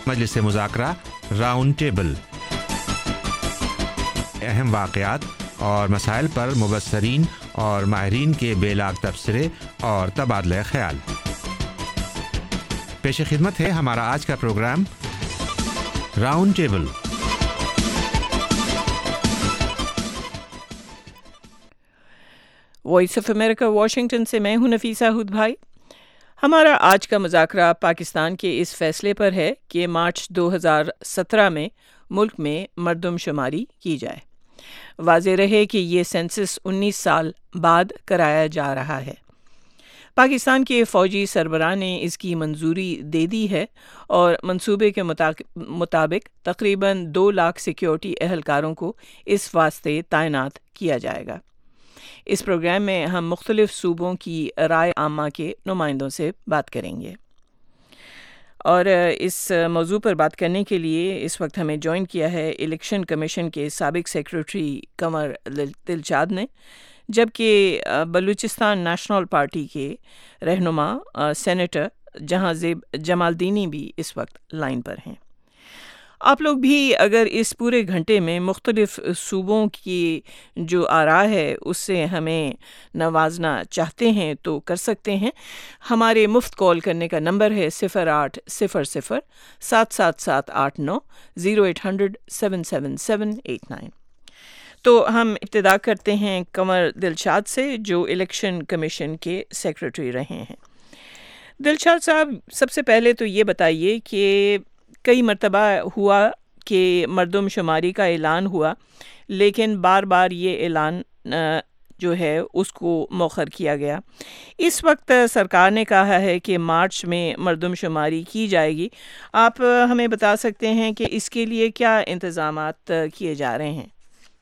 مجلس مذاکرہ round table, اہم واقعات اور مسائل پر مبصرین اور ماہرین کے بے لاگ تبصرے اور تبادلہ خیال۔ پیش خدمت ہے ہمارا آج کا program round table. Voice of America Washington سے میں ہوں نفیسہ ہود بھائی۔ ہمارا آج کا مذاکرہ پاکستان کے اس فیصلے پر ہے کہ مارچ 2017 میں ملک میں مردم شماری کی جائے۔ واضح رہے کہ یہ سینسس 19 سال بعد کرایا جا رہا ہے۔ پاکستان کے فوجی سربراہ نے اس کی منظوری دے دی ہے اور منصوبے کے مطابق تقریباً 2 لاکھ سیکیورٹی اہلکاروں کو اس واسطے تعینات کیا جائے گا۔ اس پروگرام میں ہم مختلف صوبوں کی رائے عامہ کے نمائندوں سے بات کریں گے، اور اس موضوع پر بات کرنے کے لیے اس وقت ہمیں جوائن کیا ہے الیکشن کمیشن کے سابق سیکریٹری قمر دلشاد نے، جبکہ بلوچستان نیشنل پارٹی کے رہنما سینیٹر جہاں زیب جمالدینی بھی اس وقت لائن پر ہیں۔ آپ لوگ بھی اگر اس پورے گھنٹے میں مختلف صوبوں کی جو آراء ہے اس سے ہمیں نوازنا چاہتے ہیں تو کر سکتے ہیں۔ ہمارے مفت کال کرنے کا نمبر ہے 0800 77789 0800 77789۔ تو ہم ابتدا کرتے ہیں قمر دلشاد سے جو الیکشن کمیشن کے سیکریٹری رہے ہیں۔ دلشاد صاحب، سب سے پہلے تو یہ بتائیے کہ کئی مرتبہ ہوا کہ مردم شماری کا اعلان ہوا، لیکن بار بار یہ اعلان جو ہے اس کو مؤخر کیا گیا۔ اس وقت سرکار نے کہا ہے کہ مارچ میں مردم شماری کی جائے گی۔ آپ ہمیں بتا سکتے ہیں کہ اس کے لیے کیا انتظامات کیے جا رہے ہیں؟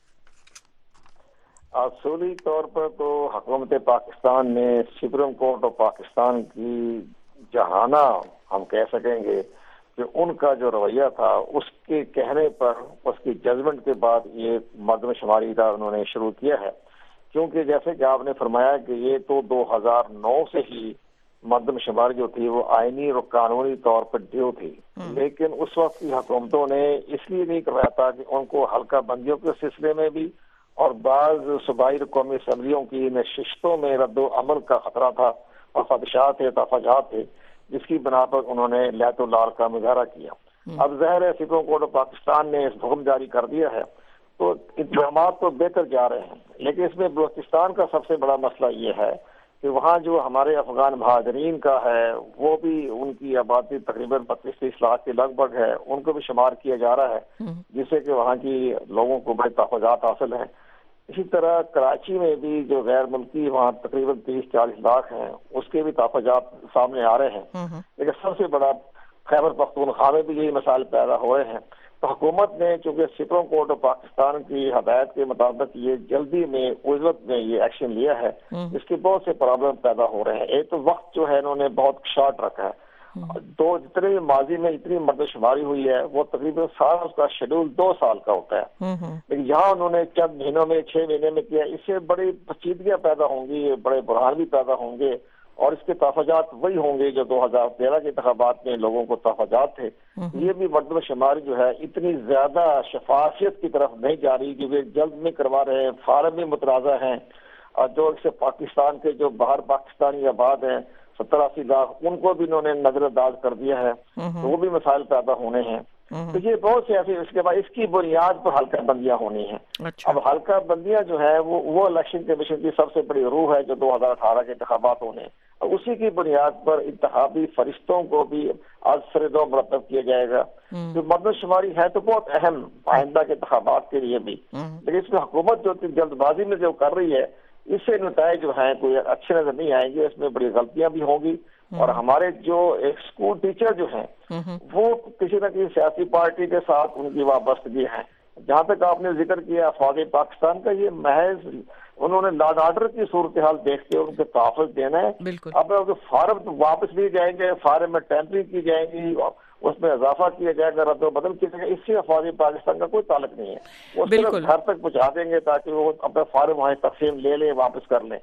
اصولی طور پر تو حکومت پاکستان نے سپریم کورٹ آف پاکستان کی جہانا ہم کہہ سکیں گے کہ ان کا جو رویہ تھا اس کے کہنے پر، اس کی ججمنٹ کے بعد یہ مردم شماری کا انہوں نے شروع کیا ہے، کیونکہ جیسے کہ آپ نے فرمایا کہ یہ تو 2009 سے ہی مردم شماری جو تھی وہ آئینی اور قانونی طور پر ڈیو تھی، لیکن اس وقت کی حکومتوں نے اس لیے نہیں کروایا تھا کہ ان کو حلقہ بندیوں کے سلسلے میں بھی اور بعض صوبائی اور قومی اسمبلیوں کی نشستوں میں رد و عمل کا خطرہ تھا اور خدشات تھے، تفاجات تھے، جس کی بنا پر انہوں نے لیت لال کا مظاہرہ کیا۔ اب ظاہر ہے سپریم کورٹ آف پاکستان نے اس حکم جاری کر دیا ہے تو انتظامات تو بہتر جا رہے ہیں، لیکن اس میں بلوچستان کا سب سے بڑا مسئلہ یہ ہے کہ وہاں جو ہمارے افغان مہاجرین کا ہے وہ بھی، ان کی آبادی تقریباً 25-30 لاکھ کے لگ بھگ ہے، ان کو بھی شمار کیا جا رہا ہے، جس سے کہ وہاں کی لوگوں کو بڑے تحفظات حاصل ہیں۔ اسی طرح کراچی میں بھی جو غیر ملکی وہاں تقریباً 30-40 لاکھ ہیں، اس کے بھی تحفظات سامنے آ رہے ہیں، لیکن سب سے بڑا خیبر پختونخوا میں بھی یہی مسائل پیدا ہو رہے ہیں۔ تو حکومت نے چونکہ سپریم کورٹ آف پاکستان کی ہدایت کے مطابق یہ جلدی میں اجرت میں یہ ایکشن لیا ہے، اس کے بہت سے پرابلم پیدا ہو رہے ہیں۔ ایک تو وقت جو ہے انہوں نے بہت شارٹ رکھا ہے، تو جتنے ماضی میں اتنی مردم شماری ہوئی ہے وہ تقریباً سال اس کا شیڈول 2 سال کا ہوتا ہے، لیکن یہاں انہوں نے چند مہینوں میں 6 مہینے میں کیا، اس سے بڑی پیچیدگیاں پیدا ہوں گی، بڑے بحران بھی پیدا ہوں گے، اور اس کے تحفظات وہی ہوں گے جو 2013 کے انتخابات میں لوگوں کو تحفظات تھے۔ یہ بھی مردم شماری جو ہے اتنی زیادہ شفافیت کی طرف نہیں جا رہی کیونکہ جلد میں کروا رہے ہیں، فارم بھی متنازع ہیں، اور جو اس سے پاکستان کے جو باہر پاکستانی آباد ہیں 70-80 لاکھ، ان کو بھی انہوں نے نظر انداز کر دیا ہے، تو وہ بھی مسائل پیدا ہونے ہیں۔ تو یہ بہت سے ایسے، اس کے بعد اس کی بنیاد پر حلقہ بندیاں ہونی ہیں۔ اب حلقہ بندیاں جو ہے وہ الیکشن کمیشن کی سب سے بڑی روح ہے جو 2018 کے انتخابات ہونے ہیں، اور اسی کی بنیاد پر انتخابی فرشتوں کو بھی آج سر-دو مرتب کیا جائے گا۔ جو مردم شماری ہے تو بہت اہم آئندہ کے انتخابات کے لیے بھی، لیکن اس میں حکومت جو جلد بازی میں جو کر رہی ہے اس سے نتائج جو ہیں کوئی اچھے نظر نہیں آئیں گے، اس میں بڑی غلطیاں بھی ہوں گی، اور ہمارے جو ایک اسکول ٹیچر جو ہیں وہ کسی نہ کسی سیاسی پارٹی کے ساتھ ان کی وابستگی ہے۔ جہاں تک آپ نے ذکر کیا فوج پاکستان کا، یہ محض انہوں نے لا اینڈ آرڈر کی صورتحال دیکھتے ان کے تحفظ دینا ہے۔ اب فارم واپس لیے جائیں گے، فارم میں ٹیمپرنگ کی جائے گی، اس میں اضافہ کیا جائے گا، رد و بدل کیا جائے گا، اس سے فوج پاکستان کا کوئی تعلق نہیں ہے۔ وہ صرف گھر تک پہنچا دیں گے تاکہ وہ اپنا فارم وہاں تقسیم لے لیں، واپس کر لیں،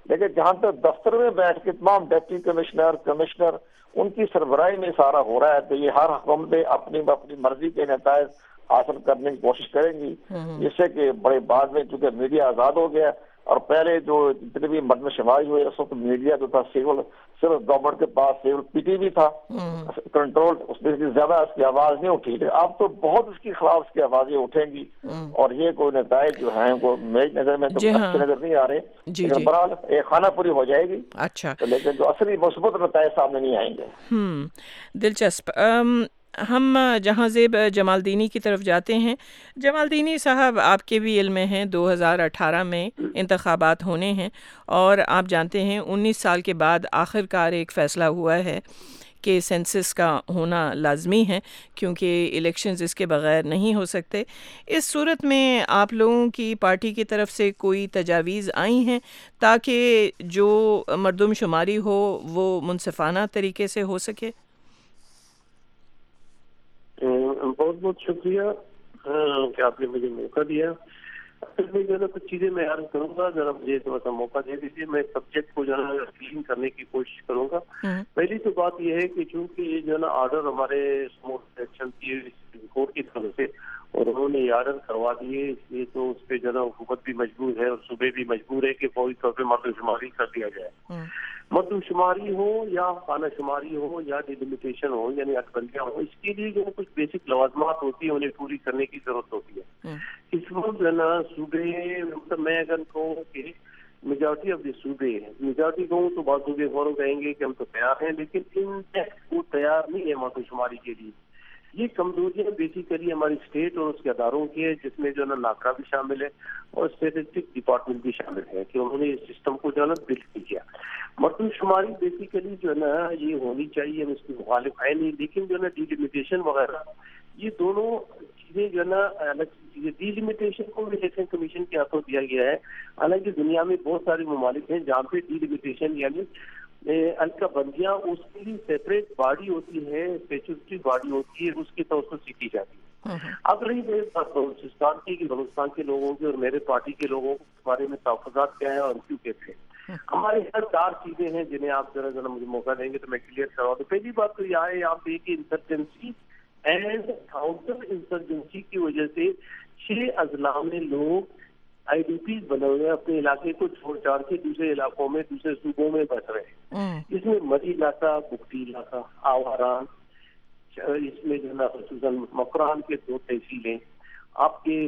لیکن جہاں تک دفتر میں بیٹھ کے تمام ڈپٹی کمشنر ان کی سربراہی میں سارا ہو رہا ہے، تو یہ ہر حکومتیں اپنی مرضی کے نتائج حاصل کرنے کی کوشش کریں گی، جس سے کہ بڑے بعد میں چونکہ میڈیا آزاد ہو گیا، اور پہلے جو جتنے بھی مردم شماری ہوئے اس وقت میڈیا جو تھا صرف گورنمنٹ کے پاس سیول پی ٹی وی تھا کنٹرول، اس میں زیادہ اس کی آواز نہیں اٹھی، اب تو بہت اس کے خلاف اس کی آوازیں اٹھیں گی، اور یہ کوئی نتائج جو ہیں وہ میری نظر میں تو اچھے نظر نہیں آ رہے، لیکن بہرحال ایک خانہ پوری ہو جائے گی، اچھا، لیکن جو اصلی مثبت نتائج سامنے نہیں آئیں گے۔ دلچسپ۔ ہم جہاں زیب جمال دینی کی طرف جاتے ہیں۔ جمال دینی صاحب، آپ کے بھی علم میں ہیں 2018 میں انتخابات ہونے ہیں، اور آپ جانتے ہیں 19 سال کے بعد آخر کار ایک فیصلہ ہوا ہے کہ سینسس کا ہونا لازمی ہے، کیونکہ الیکشنز اس کے بغیر نہیں ہو سکتے۔ اس صورت میں آپ لوگوں کی پارٹی کی طرف سے کوئی تجاویز آئی ہیں تاکہ جو مردم شماری ہو وہ منصفانہ طریقے سے ہو سکے؟ بہت بہت شکریہ کہ آپ نے مجھے موقع دیا۔ میں جو ہے نا کچھ چیزیں میں عرض کروں گا، ذرا مجھے تھوڑا سا موقع دے دیجیے، میں سبجیکٹ کو جو ہے نا کلین کرنے کی کوشش کروں گا۔ پہلی تو بات یہ ہے کہ چونکہ یہ جو ہے نا آرڈر ہمارے سلیکشن کی کورٹ کی طرف سے، اور انہوں نے یہ آرڈر کروا دیے، اس لیے تو اس پہ جو ہے نا حکومت بھی مجبور ہے اور صوبے بھی مجبور ہے کہ فوری طور پہ مردم شماری کر دیا جائے۔ مردم شماری ہو یا خانہ شماری ہو یا ڈیلیمیٹیشن ہو، یعنی اٹبندیاں ہو، اس کے لیے جو کچھ بیسک لوازمات ہوتی ہیں انہیں پوری کرنے کی ضرورت ہوتی ہے۔ اس وقت جو ہے نا صوبے، مطلب میں اگر کہوں کہ میجورٹی آف دی صوبے، میجورٹی کہوں تو بعض صوبے فوراً کہیں گے کہ ہم تو تیار ہیں، لیکن ان وہ تیار نہیں ہے مردم شماری کے لیے۔ یہ کمزوریاں بیسیکلی ہماری اسٹیٹ اور اس کے اداروں کی ہے، جس میں جو ہے نا ناکرا بھی شامل ہے اور اسٹیٹسٹک ڈپارٹمنٹ بھی شامل ہے کہ انہوں نے اس سسٹم کو جو ہے نا بلڈ نہیں کیا۔ مردم شماری بیسیکلی جو ہے نا یہ ہونی چاہیے، ہم اس کی مخالف ہے نہیں، لیکن جو ہے نا ڈیلیمیٹیشن وغیرہ یہ دونوں چیزیں جو ہے نا الگ چیزیں۔ ڈیلیمیٹیشن کو الیکشن کمیشن کے ہاتھوں دیا گیا ہے، حالانکہ دنیا میں بہت سارے ممالک ہیں جہاں پہ ڈیلیمیٹیشن یعنی الکا بندیاں اس کے لیے سیپریٹ باڈی ہوتی ہے، اسٹیچوٹری باڈی ہوتی ہے، اس کی طرف سے سیکھی جاتی ہے۔ اب رہی بلوچستان کی، بلوچستان کے لوگوں کے اور میرے پارٹی کے لوگوں کے بارے میں تحفظات کیا ہیں اور کیوں کہتے ہیں۔ ہمارے یہاں 4 چیزیں ہیں جنہیں آپ ذرا مجھے موقع دیں گے تو میں کلیئر کروا دوں۔ پہلی بات تو یہ ہے آپ دیکھیے انسرجنسی اینڈ کاؤنٹر انسرجنسی کی وجہ سے 6 اضلاع میں لوگ آئی ڈی پیز بنے ہوئے ہیں، اپنے علاقے کو چھوڑ چھاڑ کے دوسرے علاقوں میں، دوسرے صوبوں میں بس رہے ہیں۔ اس میں مری علاقہ، بگٹی علاقہ، آواران، اس میں جو ہے نا خصوصاً مکران کے 2 تحصیلیں، آپ کے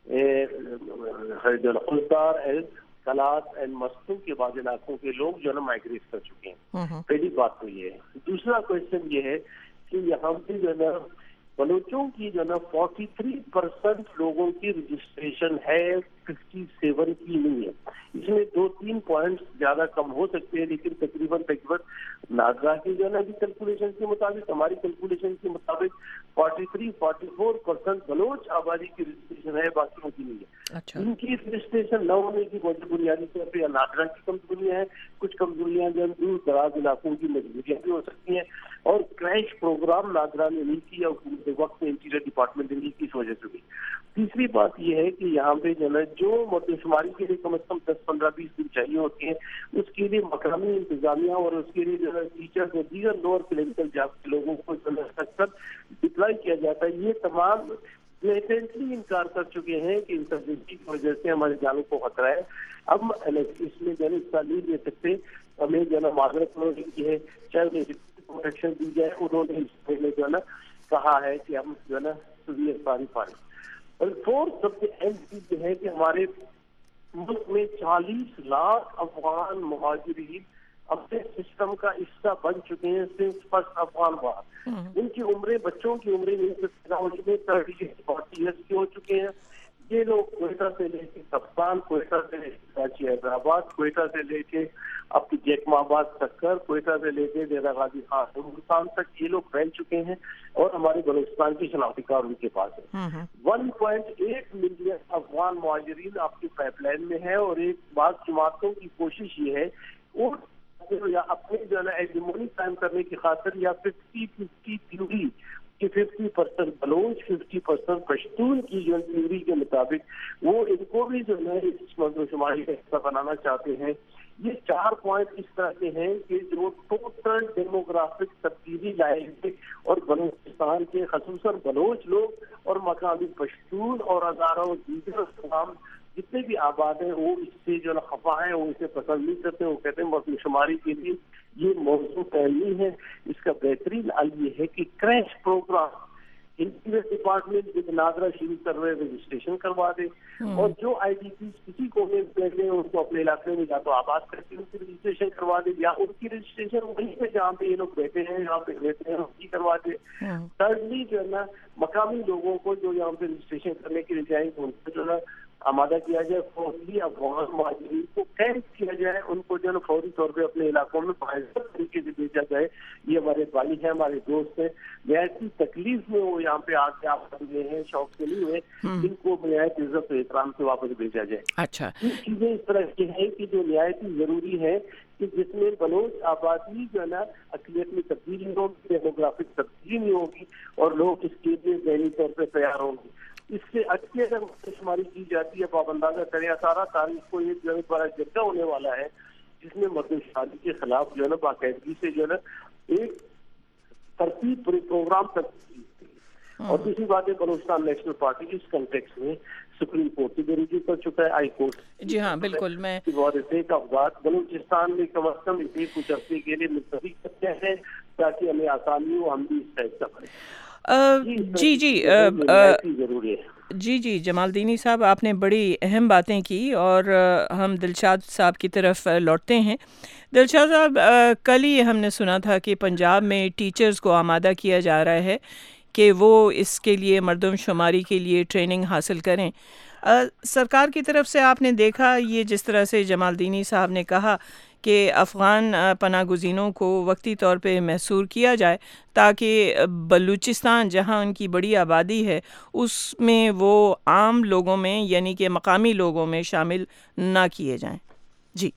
خلدار کلات اینڈ مستوں کے بعض علاقوں کے لوگ جو ہے نا مائگریٹ کر چکے ہیں۔ پہلی بات تو یہ ہے۔ دوسرا کوشچن یہ ہے کہ یہاں پہ جو ہے نا بلوچوں کی جو ہے نا 43% لوگوں کی رجسٹریشن ہے، 57 کی نہیں ہے۔ اس میں 2-3 پوائنٹس زیادہ کم ہو سکتے ہیں، لیکن تقریباً ناگرا کی جو ہے نا کیلکولیشن کے مطابق، ہماری کیلکولیشن کے مطابق 43-44% بلوچ آبادی کی رجسٹریشن ہے، باقیوں کی نہیں ہے۔ ان کی رجسٹریشن نہ ہونے کی بنیادی طور پہ ناگرا کی کمزوریاں ہیں، کچھ کمزوریاں جو دور دراز علاقوں کی مجبوریاں بھی ہو سکتی ہیں، اور کریش پروگرام ناگرا نے نہیں کیا، حکومت وقت میں انٹیریئر ڈپارٹمنٹ نے نہیں کی، اس وجہ سے بھی۔ تیسری بات یہ ہے کہ یہاں پہ جو ہے جو مردم شماری کے لیے کم از کم 10-15-20 دن چاہیے ہوتے ہیں، اس کے لیے مقامی انتظامیہ اور اس کے لیے جو ہے ٹیچرز اور دیگر لوور کلینکل جاب کے لوگوں کو ڈپلائی کیا جاتا ہے۔ یہ تمام بلیٹنٹلی انکار کر چکے ہیں کہ انسرجنسی کی وجہ سے ہمارے جانوں کو خطرہ ہے۔ اب اس میں جو ہے حصہ نہیں لے سکتے، ہمیں جو ہے نا معذرت کی ہے، چاہے انہیں پروٹیکشن دی جائے۔ انہوں نے اس میں جو ہے نا کہا ہے کہ ہم جو ہے نا سویئر پاری اور 4 سب سے اہم چیز یہ ہے کہ ہمارے ملک میں 40 لاکھ افغان مہاجرین اپنے سسٹم کا حصہ بن چکے ہیں صرف فرسٹ افغان بات۔ ان کی عمریں، بچوں کی عمریں 40 ایئرس کی ہو چکے ہیں۔ یہ لوگ کوئٹہ سے لے کے کپتان، کوئٹہ سے لے کے کراچی حیدرآباد، کوئٹہ سے لے کے اب کی جیکم آباد سکر، کوئٹہ سے لے کے ڈیرہ غازی خان ہندوستان تک یہ لوگ پھیل چکے ہیں، اور ہمارے بلوچستان کی شناختی کارڈ ان کے پاس ہے۔ 1.8 ملین افغان مہاجرین آپ کی پائپ لائن میں ہے، اور ایک بعض جماعتوں کی کوشش یہ ہے وہ یا اپنے جو ہے نا ایگیمونی قائم کرنے کی خاطر یا 50-50 تھیوری کہ 50% بلوچ 50% پشتون کی جو تھیوری کے مطابق وہ ان کو بھی جو ہے اس مردم شماری کا حصہ بنانا چاہتے ہیں۔ یہ 4 پوائنٹ اس طرح کے ہیں کہ جو ٹوٹل ڈیموگرافک تبدیلی لائیں گے اور بلوچستان کے خصوصاً بلوچ لوگ اور مقامی پشتون اور ہزاروں دیگر تمام جتنے بھی آباد ہیں وہ اس سے جو خفا ہیں، وہ اسے پسند نہیں کرتے. وہ کہتے ہیں مردم شماری کے لیے یہ موضوع پہلی ہے. اس کا بہترین حل یہ ہے کہ کریش پروگرام انٹیریئر ڈپارٹمنٹ ناظرہ شروع کر رہے رجسٹریشن کروا دے اور جو آئی ڈی پیز کسی کو بیٹھے ہیں ان کو اپنے علاقے میں یا تو آباد کر کے ان کی رجسٹریشن کروا دے یا ان کی رجسٹریشن وہیں پہ جہاں پہ یہ لوگ بیٹھے ہیں جہاں پہ رہتے ہیں ان کی کروا دے. تھرڈلی جو ہے نا مقامی لوگوں کو جو یہاں پہ رجسٹریشن کرنے کے لیے جائیں گے ان کو جو ہے آمادہ کیا جائے. فوری افغان مہاجرین کو کیمپ کیا جائے، ان کو جو ہے فوری طور پہ اپنے علاقوں میں باہر طریقے سے بھیجا جائے. یہ ہمارے بھائی ہیں، ہمارے دوست ہیں، نہایت تکلیف میں وہ یہاں پہ آ کے آپ ہوئے ہیں، شوق سے نہیں ہوئے، ان کو نہایت عزت و احترام سے واپس بھیجا جائے. اچھا، یہ چیزیں اس طرح کی ہیں کہ جو نہایت ضروری ہے کہ جس میں بلوچ آبادی جو ہے نا اقلیت میں تبدیلی ہوگی، ڈیموگرافک تبدیلی نہیں ہوگی اور لوگ اس کے لیے ذہنی طور پہ تیار ہوں گے. اس سے اچھی اگر شماری کی جاتی ہے، آپ اندازہ کریں 18 تاریخ کو یہ جو ہے بڑا جرگہ ہونے والا ہے جس میں مردم شماری کے خلاف جو ہے نا باقاعدگی سے جو ہے نا ایک ترتیب پروگرام ترتیب. اور دوسری بات ہے بلوچستان نیشنل پارٹی اس کنٹیکس میں سپریم کورٹ سے بھی رجوع کر چکا ہے، ہائی کورٹ. جی ہاں بالکل. میں بلوچستان میں کم از کم اسے کچھ عرصے کے لیے ملتوی کرتے ہیں تاکہ ہمیں آسانی ہو، ہم بھی اس کا حصہ بنیں. جی جمال دینی صاحب، آپ نے بڑی اہم باتیں کی اور ہم دلشاد صاحب کی طرف لوٹتے ہیں. دلشاد صاحب، کل ہی ہم نے سنا تھا کہ پنجاب میں ٹیچرز کو آمادہ کیا جا رہا ہے کہ وہ اس کے لیے مردم شماری کے لیے ٹریننگ حاصل کریں. سرکار کی طرف سے آپ نے دیکھا یہ جس طرح سے جمال دینی صاحب نے کہا کہ افغان پناہ گزینوں کو وقتی طور پہ محصور کیا جائے تاکہ بلوچستان جہاں ان کی بڑی آبادی ہے اس میں وہ عام لوگوں میں یعنی کہ مقامی لوگوں میں شامل نہ کیے جائیں. جی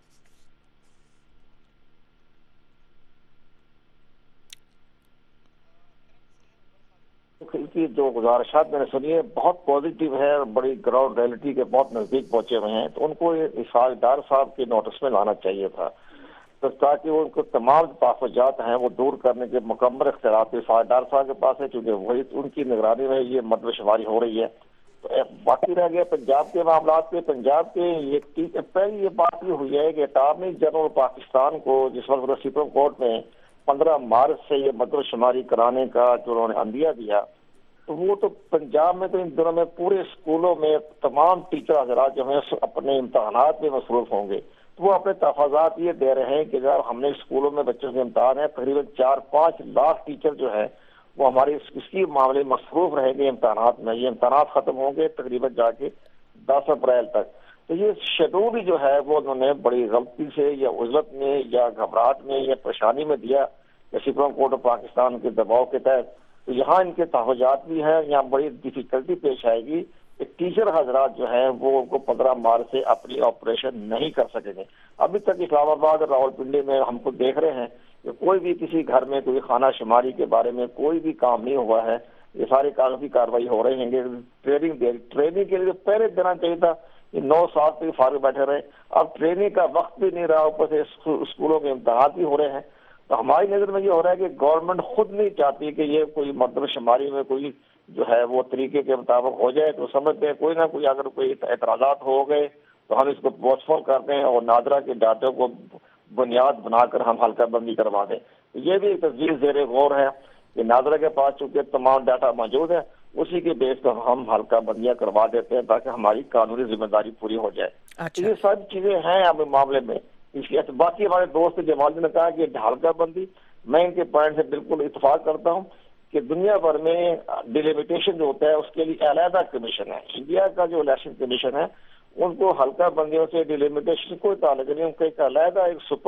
کی جو گزارشات میں نے سنی ہے بہت پازیٹیو ہے اور بڑی گراؤنڈ ریئلٹی کے بہت نزدیک پہنچے ہوئے ہیں. تو ان کو اسحاق ڈار صاحب کے نوٹس میں لانا چاہیے تھا تو تاکہ وہ ان کو تمام تحفظات ہیں وہ دور کرنے کے مکمل اختیارات اسحاق ڈار صاحب کے پاس ہے، چونکہ وہی ان کی نگرانی میں یہ مردم شماری ہو رہی ہے. تو باقی رہ گیا پنجاب کے معاملات پہ. پنجاب کے یہ پہلی یہ بات یہ ہوئی ہے کہ اٹارنی جنرل پاکستان کو جس وقت سپریم کورٹ میں 15 مارچ سے یہ مردم شماری کرانے کا جو انہوں نے عندیہ دیا تو وہ تو پنجاب میں تو ان دنوں میں پورے اسکولوں میں تمام ٹیچر حضرات جو ہیں اپنے امتحانات میں مصروف ہوں گے. تو وہ اپنے تحفظات یہ دے رہے ہیں کہ جب ہم نے اسکولوں میں بچوں کے امتحان ہیں تقریباً 4-5 لاکھ ٹیچر جو ہے وہ ہمارے اس کی معاملے مصروف رہیں گے امتحانات میں. یہ امتحانات ختم ہوں گے تقریباً جا کے 10 اپریل تک. تو یہ شیڈول جو ہے وہ انہوں نے بڑی غلطی سے یا عزلت میں یا گھبراہٹ میں یا پریشانی میں دیا سپریم کورٹ آف پاکستان کے دباؤ کے تحت. تو یہاں ان کے تحفظات بھی ہیں، یہاں بڑی ڈیفیکلٹی پیش آئے گی کہ ٹیچر حضرات جو ہیں وہ ان کو 15 مارچ سے اپنی آپریشن نہیں کر سکیں گے. ابھی تک اسلام آباد اور راولپنڈی میں ہم کو دیکھ رہے ہیں کہ کوئی بھی کسی گھر میں کوئی خانہ شماری کے بارے میں کوئی بھی کام نہیں ہوا ہے. یہ ساری کاغذی کارروائی ہو رہی ہیں. ٹریننگ کے لیے پہلے دینا چاہیے تھا. یہ 9 سال تک فارغ بیٹھے رہے، اب ٹریننگ کا وقت بھی نہیں رہا، اوپر سے اسکولوں کے امتحانات بھی ہو رہے ہیں. تو ہماری نظر میں یہ ہو رہا ہے کہ گورنمنٹ خود نہیں چاہتی کہ یہ کوئی مردم شماری میں کوئی جو ہے وہ طریقے کے مطابق ہو جائے. تو سمجھتے ہیں کوئی نہ کوئی اگر کوئی اعتراضات ہو گئے تو ہم اس کو پوسٹ پون کرتے ہیں اور نادرا کے ڈاٹے کو بنیاد بنا کر ہم حلقہ بندی کروا دیں. یہ بھی ایک تجویز زیر غور ہے کہ نادرا کے پاس چونکہ تمام ڈاٹا موجود ہے اسی کے بیس پر ہم حلقہ بندیاں کروا دیتے ہیں تاکہ ہماری قانونی ذمہ داری پوری ہو جائے. یہ ساری چیزیں ہیں اب معاملے میں. اس کے باقی ہمارے دوست جمال نے کہا کہ حلقہ بندی، میں ان کے پوائنٹ سے بالکل اتفاق کرتا ہوں کہ دنیا بھر میں ڈیلیمیٹیشن جو ہوتا ہے اس کے لیے علیحدہ کمیشن ہے. انڈیا کا جو الیکشن کمیشن ہے ان کو حلقہ بندیوں سے ڈیلیمیٹیشن کوئی تعلق نہیں. ان کا ایک علیحدہ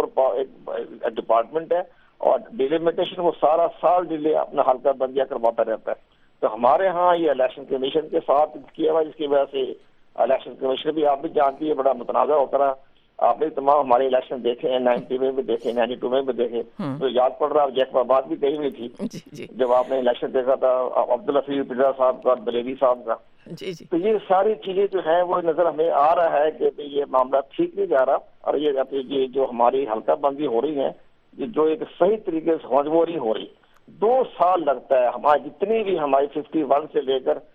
ایک ڈپارٹمنٹ ہے اور ڈیلیمیٹیشن وہ سارا سال ڈیلے اپنا حلقہ بندیاں کرواتا رہتا ہے. تو ہمارے ہاں یہ الیکشن کمیشن کے ساتھ کیا ہوا جس کی وجہ سے الیکشن کمیشن بھی آپ بھی جانتی ہے بڑا متنازع ہوتا رہا. آپ نے تمام ہمارے الیکشن دیکھے ہیں، 90 میں بھی دیکھے، 92 میں بھی دیکھے. تو یاد پڑ رہا جیک بات بھی کہی ہوئی تھی جب آپ نے الیکشن دیکھا تھا عبدالحفیظ پنڈرا صاحب کا، بلیوی صاحب کا. جی جی تو یہ ساری چیزیں جو ہے وہ نظر ہمیں آ رہا ہے کہ یہ معاملہ ٹھیک نہیں جا رہا، اور یہ جو ہماری حلقہ بندی ہو رہی ہے جو ایک صحیح طریقے سے سمجھ وہ نہیں ہو رہی. 2 سال لگتا ہے ہماری جتنی بھی ہماری 51 سے لے کر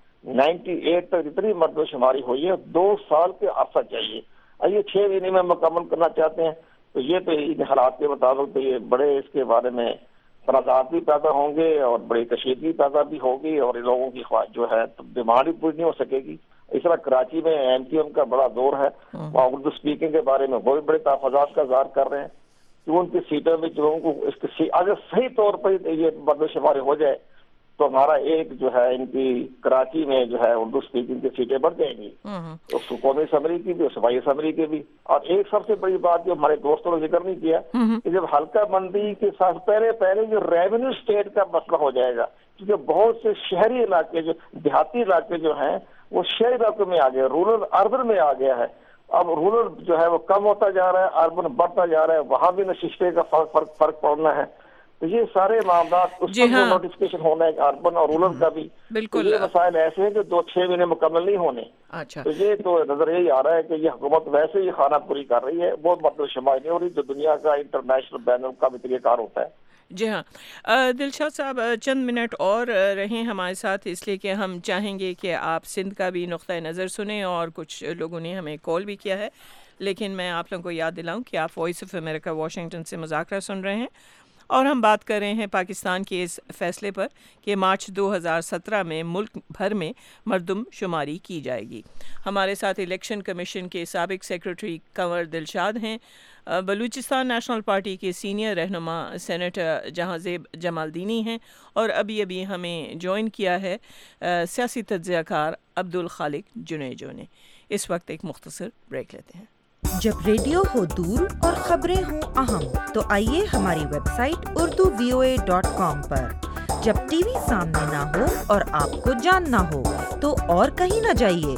98 تک جتنی مردم شماری ہوئی ہے 2 سال کے عرصہ چاہیے. یہ 6 مہینے میں مکمل کرنا چاہتے ہیں تو یہ تو ان حالات کے مطابق تو یہ بڑے اس کے بارے میں تنازعات بھی پیدا ہوں گے اور بڑی کشیدگی پیدا بھی ہوگی، اور لوگوں کی خواہش جو ہے ڈیمانڈ بھی پوری نہیں ہو سکے گی. اس طرح کراچی میں MQM کا بڑا دور ہے، وہاں اردو اسپیکنگ کے بارے میں بہت بڑے تحفظات کا اظہار کر رہے ہیں کہ ان کی سیٹوں میں لوگوں کو اس کی اگر صحیح طور پر یہ مردم شماری ہو جائے تو ہمارا ایک جو ہے ان کی کراچی میں جو ہے اردو اسپیکنگ کی سیٹیں بڑھ جائیں گی، اس قومی اسمبلی کی بھی اور صوبائی اسمبلی کی بھی. اور ایک سب سے بڑی بات جو ہمارے دوستوں نے ذکر نہیں کیا کہ جب حلقہ بندی کے ساتھ پہلے جو ریونیو اسٹیٹ کا مسئلہ ہو جائے گا، کیونکہ بہت سے شہری علاقے جو دیہاتی علاقے جو ہیں وہ شہری علاقوں میں آ گئے، رورل اربن میں آ گیا ہے. اب رورل جو ہے وہ کم ہوتا جا رہا ہے، اربن بڑھتا جا رہا ہے، وہاں بھی نشستے کا فرق پڑنا ہے. تو یہ سارے معاملات اس پر نوٹیفکیشن ہونا ہے اربن اور رورل کا بھی. بالکل یہ مسائل ایسے ہیں جو 2-6 مہینے مکمل نہیں ہونے. اچھا تو یہ تو نظر یہی آ رہا ہے کہ یہ حکومت ویسے ہی خانہ پوری کر رہی ہے، وہ مردم شماری نہیں ہو رہی جو دنیا کا انٹرنیشنل بین الاقوامی طریقہ کار ہوتا ہے. جی ہاں دلشاد صاحب چند منٹ اور رہیں ہمارے ساتھ، اس لیے کہ ہم چاہیں گے کہ آپ سندھ کا بھی نقطۂ نظر سنیں، اور کچھ لوگوں نے ہمیں کال بھی کیا ہے. لیکن میں آپ لوگوں کو یاد دلاؤں کہ آپ وائس آف امریکہ واشنگٹن سے مذاکرہ سن رہے ہیں، اور ہم بات کر رہے ہیں پاکستان کے اس فیصلے پر کہ مارچ 2017 میں ملک بھر میں مردم شماری کی جائے گی. ہمارے ساتھ الیکشن کمیشن کے سابق سیکرٹری کنور دلشاد ہیں، بلوچستان نیشنل پارٹی کے سینئر رہنما سینیٹر جہاں زیب جمالدینی ہیں، اور ابھی ہمیں جوائن کیا ہے سیاسی تجزیہ کار عبدالخالق جنیجو نے. اس وقت ایک مختصر بریک لیتے ہیں. جب ریڈیو ہو دور اور خبریں ہوں اہم تو آئیے ہماری ویب سائٹ urduvoa.com پر. جب ٹی وی سامنے نہ ہو اور آپ کو جاننا ہو تو اور کہیں نہ جائیے،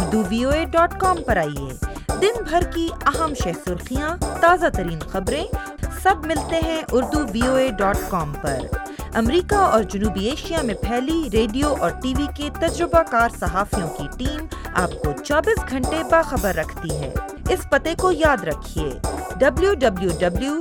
urduvoa.com پر آئیے. دن بھر کی اہم سرخیاں، تازہ ترین خبریں سب ملتے ہیں urduvoa.com پر. امریکہ اور جنوبی ایشیا میں پھیلی ریڈیو اور ٹی وی کے تجربہ کار صحافیوں کی ٹیم آپ کو 24 گھنٹے باخبر رکھتی ہے. اس پتے کو یاد رکھیے www.urduvoa.com.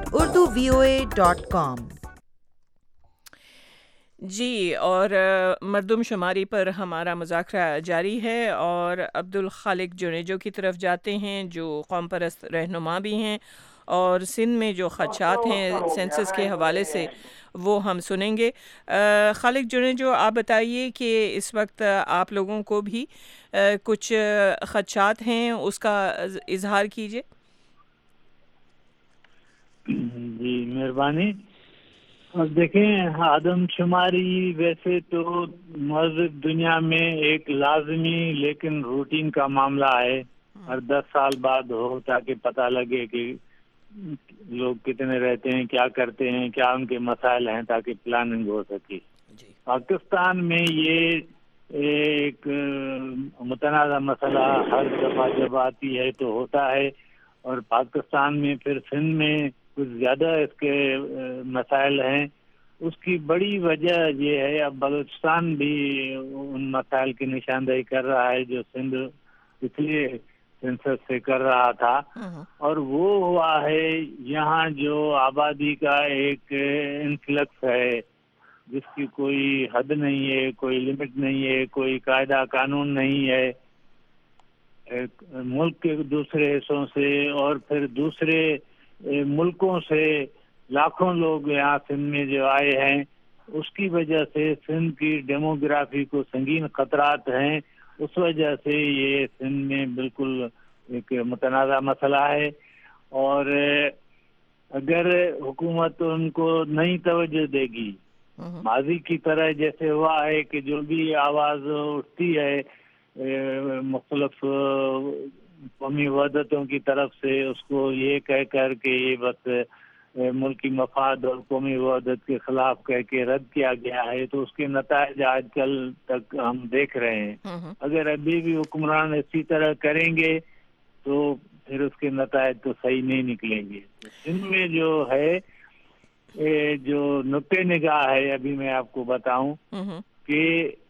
جی، اور مردم شماری پر ہمارا مذاکرہ جاری ہے، اور عبدالخالق جنیجو کی طرف جاتے ہیں جو قوم پرست رہنما بھی ہیں، اور سندھ میں جو خدشات ہیں سینسس کے حوالے سے وہ ہم سنیں گے. خالق جنیجو، آپ بتائیے کہ اس وقت آپ لوگوں کو بھی کچھ خدشات ہیں، اس کا اظہار کیجیے. جی مہربانی. اب دیکھیں، آدم شماری ویسے تو مذہب دنیا میں ایک لازمی لیکن روٹین کا معاملہ ہے. ہر 10 سال بعد ہو تاکہ پتہ لگے کہ لوگ کتنے رہتے ہیں، کیا کرتے ہیں، کیا ان کے مسائل ہیں، تاکہ پلاننگ ہو سکے. پاکستان میں یہ ایک متنازع مسئلہ ہر دفعہ جب آتی ہے تو ہوتا ہے، اور پاکستان میں پھر سندھ میں کچھ زیادہ اس کے مسائل ہیں. اس کی بڑی وجہ یہ ہے، اب بلوچستان بھی ان مسائل کی نشاندہی کر رہا ہے جو سندھ اس لیے سینسس سے کر رہا تھا، اور وہ ہوا ہے یہاں جو آبادی کا ایک انفلکس ہے جس کی کوئی حد نہیں ہے، کوئی لمٹ نہیں ہے، کوئی قاعدہ قانون نہیں ہے. ملک کے دوسرے حصوں سے اور پھر دوسرے ملکوں سے لاکھوں لوگ یہاں سندھ میں جو آئے ہیں، اس کی وجہ سے سندھ کی ڈیموگرافی کو سنگین خطرات ہیں. اس وجہ سے یہ سندھ میں بالکل ایک متنازع مسئلہ ہے، اور اگر حکومت ان کو نئی توجہ دے گی، ماضی کی طرح جیسے ہوا ہے کہ جو بھی آواز اٹھتی ہے مختلف قومی وحدتوں کی طرف سے، اس کو یہ کہہ کر کہ یہ بس ملکی مفاد اور قومی وحدت کے خلاف کہہ کے رد کیا گیا ہے، تو اس کے نتائج آج کل تک ہم دیکھ رہے ہیں. اگر ابھی بھی حکمران اسی طرح کریں گے تو پھر اس کے نتائج تو صحیح نہیں نکلیں گے. ان میں جو ہے جو نقطۂ نگاہ ہے، ابھی میں آپ کو بتاؤں کہ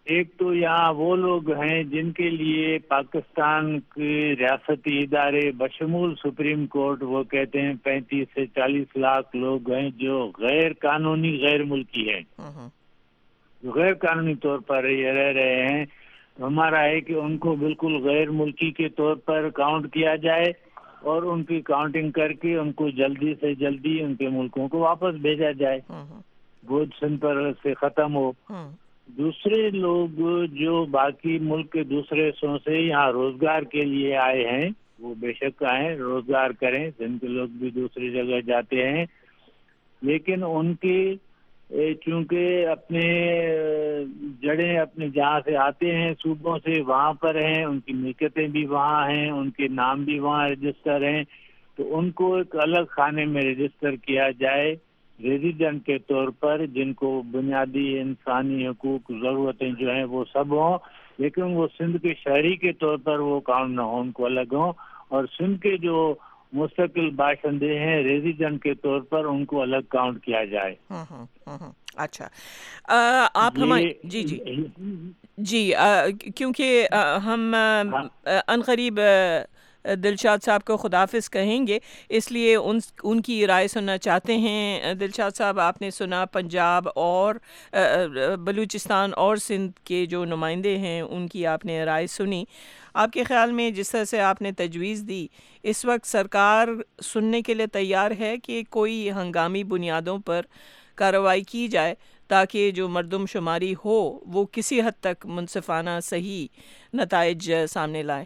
ایک تو یہاں وہ لوگ ہیں جن کے لیے پاکستان کے ریاستی ادارے بشمول سپریم کورٹ وہ کہتے ہیں 35 سے 40 لاکھ لوگ ہیں جو غیر قانونی غیر ملکی ہیں، جو غیر قانونی طور پر یہ رہ رہے ہیں. ہمارا ہے کہ ان کو بالکل غیر ملکی کے طور پر کاؤنٹ کیا جائے اور ان کی کاؤنٹنگ کر کے ان کو جلدی سے جلدی ان کے ملکوں کو واپس بھیجا جائے، بوجھ سن پر سے ختم ہو. دوسرے لوگ جو باقی ملک کے دوسرے حصوں سے یہاں روزگار کے لیے آئے ہیں وہ بے شک آئیں، روزگار کریں. جن کے لوگ بھی دوسری جگہ جاتے ہیں لیکن ان کی چونکہ اپنے جڑیں اپنے جہاں سے آتے ہیں صوبوں سے وہاں پر ہیں، ان کی ملکیتیں بھی وہاں ہیں، ان کے نام بھی وہاں رجسٹر ہیں، تو ان کو ایک الگ خانے میں رجسٹر کیا جائے ریزیڈنٹ کے طور پر، جن کو بنیادی انسانی حقوق ضرورتیں جو ہیں وہ سب ہوں، لیکن وہ سندھ کے شہری کے طور پر وہ کاؤنٹ نہ ہوں، ان کو الگ ہوں. اور سندھ کے جو مستقل باشندے ہیں ریزیڈنٹ کے طور پر ان کو الگ کاؤنٹ کیا جائے. اچھا آپ ہمارے جی کیونکہ ہم عنقریب دلشاد صاحب کو خداحافظ کہیں گے، اس لیے ان کی رائے سننا چاہتے ہیں. دلشاد صاحب، آپ نے سنا پنجاب اور بلوچستان اور سندھ کے جو نمائندے ہیں ان کی آپ نے رائے سنی. آپ کے خیال میں جس طرح سے آپ نے تجویز دی، اس وقت سرکار سننے کے لیے تیار ہے کہ کوئی ہنگامی بنیادوں پر کارروائی کی جائے تاکہ جو مردم شماری ہو وہ کسی حد تک منصفانہ صحیح نتائج سامنے لائے؟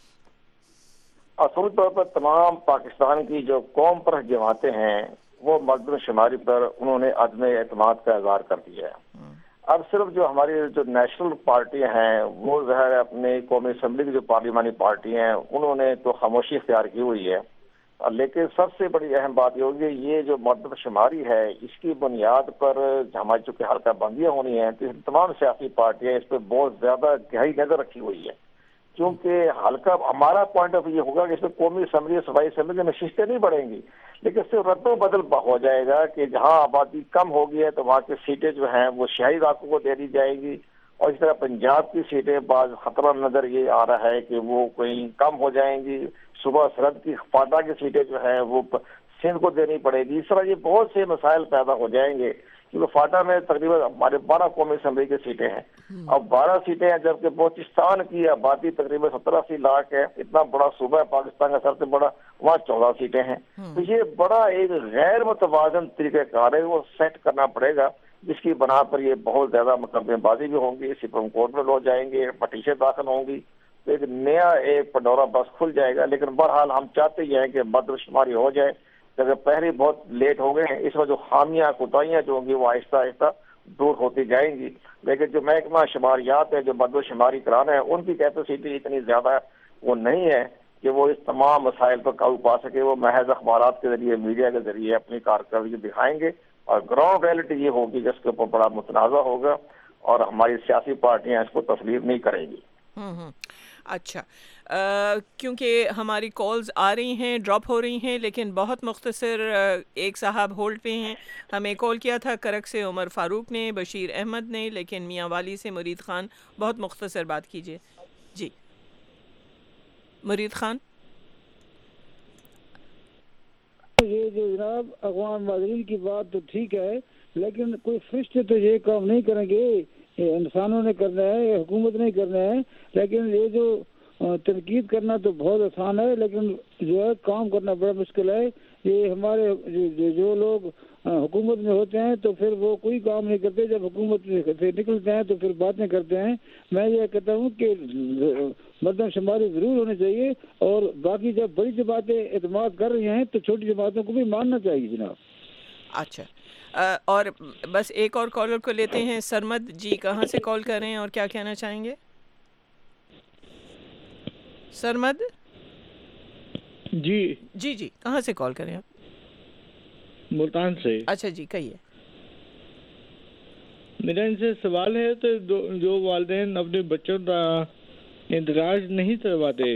اصول طور پر تمام پاکستان کی جو قوم پر جماعتیں ہیں وہ مردم شماری پر انہوں نے عدم اعتماد کا اظہار کر دیا ہے. اب صرف جو ہماری جو نیشنل پارٹیاں ہیں وہ ظاہر اپنے قومی اسمبلی کی جو پارلیمانی پارٹی ہیں انہوں نے تو خاموشی اختیار کی ہوئی ہے، لیکن سب سے بڑی اہم بات یہ ہوگی یہ جو مردم شماری ہے اس کی بنیاد پر ہماری چونکہ حلقہ بندیاں ہونی ہیں تو تمام سیاسی پارٹیاں اس پہ بہت زیادہ گہری نظر رکھی ہوئی ہے، کیونکہ حلقہ ہمارا پوائنٹ آف ویو ہوگا کہ اس میں قومی اسمبلی اور صوبائی اسمبلی میں نشستیں نہیں بڑھیں گی، لیکن صرف رد و بدل ہو جائے گا کہ جہاں آبادی کم ہوگی ہے تو وہاں کی سیٹیں جو ہیں وہ شہری علاقوں کو دے دی جائے گی، اور اس طرح پنجاب کی سیٹیں بعض خطرہ نظر یہ آ رہا ہے کہ وہ کوئی کم ہو جائیں گی. صبح سرحد کی فاٹا کی سیٹیں جو ہیں وہ سندھ کو دینی پڑے گی. اس طرح یہ بہت سے مسائل پیدا ہو جائیں گے کیونکہ فاٹا میں تقریباً ہمارے 12 قومی اسمبلی کی سیٹیں ہیں، اب 12 سیٹیں ہیں، جبکہ بلوچستان کی آبادی تقریباً 70-80 لاکھ ہے، اتنا بڑا صوبہ ہے پاکستان کا سب سے بڑا، وہاں 14 سیٹیں ہیں. تو یہ بڑا ایک غیر متوازن طریقہ کار ہے، وہ سیٹ کرنا پڑے گا جس کی بنا پر یہ بہت زیادہ مقدمے بازی بھی ہوں گی، سپریم کورٹ میں لوگ جائیں گے، پٹیشن داخل ہوں گی، تو ایک نیا ایک پنڈورا بس کھل جائے گا. لیکن بہرحال ہم چاہتے ہی ہیں کہ مردم شماری ہو جائے، اگر پہلے بہت لیٹ ہو گئے ہیں، اس میں جو خامیاں کوتاہیاں جو ہوں گی وہ آہستہ آہستہ دور ہوتی جائیں گی. لیکن جو محکمہ شماریات ہے جو مردم شماری کرانا ہے ان کی کیپیسٹی اتنی زیادہ وہ نہیں ہے کہ وہ اس تمام مسائل پر قابو پا سکے. وہ محض اخبارات کے ذریعے میڈیا کے ذریعے اپنی کارکردگی دکھائیں گے اور گراؤنڈ ریئلٹی یہ ہوگی جس کے اوپر بڑا متنازع ہوگا اور ہماری سیاسی پارٹیاں اس کو تسلیم نہیں کریں گی. اچھا، کیونکہ ہماری کالز آ رہی ہیں، ڈراپ ہو رہی ہیں، لیکن بہت مختصر ایک صاحب ہولڈ پہ ہیں. ہمیں کال کیا تھا کرک سے عمر فاروق نے، بشیر احمد نے، لیکن میاں والی سے مرید خان. بہت مختصر بات کیجیے. جی مرید خان. یہ جو جناب اقوام متحدہ کی بات تو ٹھیک ہے، لیکن کوئی فرشتے تو یہ کام نہیں کریں گے، انسانوں نے کرنا ہے، حکومت نہیں کرنا ہے. لیکن یہ جو تنقید کرنا تو بہت آسان ہے، لیکن جو ہے کام کرنا بڑا مشکل ہے. یہ ہمارے جو لوگ حکومت میں ہوتے ہیں تو پھر وہ کوئی کام نہیں کرتے، جب حکومت سے نکلتے ہیں تو پھر باتیں کرتے ہیں. میں یہ کہتا ہوں کہ مردم شماری ضرور ہونی چاہیے، اور باقی جب بڑی جماعتیں اعتماد کر رہی ہیں تو چھوٹی جماعتوں کو بھی ماننا چاہیے جناب. اچھا، اور بس ایک اور کالر کو لیتے ہیں. سرمد جی کہاں سے کال کر رہے ہیں اور کیا کہنا چاہیں گے؟ سرمد جی جی کہاں سے کال کریں آپ؟ ملتان سے. اچھا جی کہیے. میرا ان سے سوال ہے تو جو والدین اپنے بچوں کا اندراج نہیں کرواتے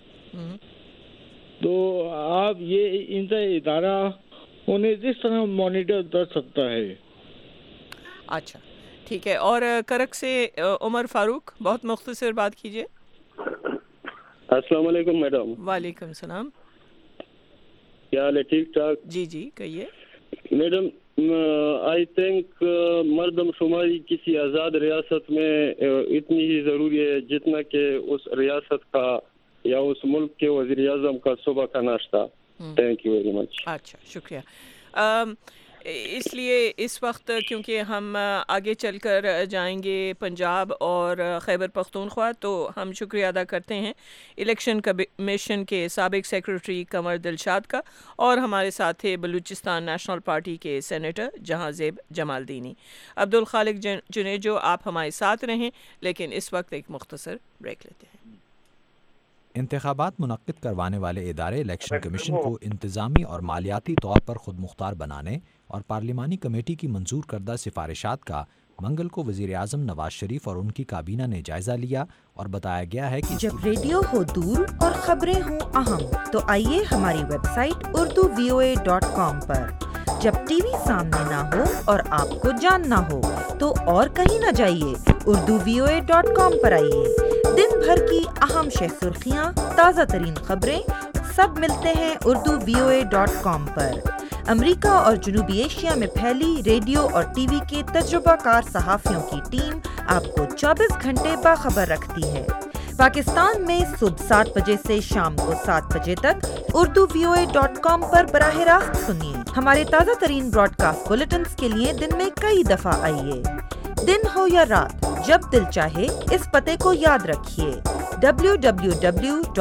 تو آپ یہ ان سے ادارہ انہیں کس طرح مانیٹر کر سکتا ہے؟ اچھا، ٹھیک ہے. اور کرک سے عمر فاروق، بہت مختصر بات کیجیے. السلام علیکم میڈم. وعلیکم السلام. کیا حال ہے؟ ٹھیک ٹھاک. جی جی کہیے. میڈم آئی تھنک مردم شماری کسی آزاد ریاست میں اتنی ہی ضروری ہے جتنا کہ اس ریاست کا یا اس ملک کے وزیر اعظم کا صبح کا ناشتہ. Thank you very much. اچھا شکریہ. اس لیے اس وقت کیونکہ ہم آگے چل کر جائیں گے پنجاب اور خیبر پختونخوا، تو ہم شکریہ ادا کرتے ہیں الیکشن کمیشن کے سابق سیکرٹری قمر دلشاد کا، اور ہمارے ساتھ تھے بلوچستان نیشنل پارٹی کے سینیٹر جہاں زیب جمالدینی. عبدالخالق جنیجو آپ ہمارے ساتھ رہیں، لیکن اس وقت ایک مختصر بریک لیتے ہیں. انتخابات منعقد کروانے والے ادارے الیکشن کمیشن کو انتظامی اور مالیاتی طور پر خود مختار بنانے اور پارلیمانی کمیٹی کی منظور کردہ سفارشات کا منگل کو وزیر اعظم نواز شریف اور ان کی کابینہ نے جائزہ لیا، اور بتایا گیا ہے کہ جب ریڈیو ہو دور اور خبریں ہوں اہم تو آئیے ہماری ویب سائٹ urduvoa.com پر. جب ٹی وی سامنے نہ ہو اور آپ کو جاننا ہو تو اور کہیں نہ جائیے، urduvoa.com پر آئیے. دن بھر کی اہم شہ سرخیاں، تازہ ترین خبریں سب ملتے ہیں urduvoa.com پر. امریکہ اور جنوبی ایشیا میں پھیلی ریڈیو اور ٹی وی کے تجربہ کار صحافیوں کی ٹیم آپ کو 24 گھنٹے باخبر رکھتی ہے. پاکستان میں صبح 7 بجے سے شام کو 7 بجے تک urduvoa.com پر براہ راست سنیے. ہمارے تازہ ترین براڈ کاسٹ بلیٹنز کے لیے دن میں کئی دفعہ آئیے. دن ہو یا رات، جب دل چاہے اس پتے کو یاد رکھیے، www.urduvoa.com.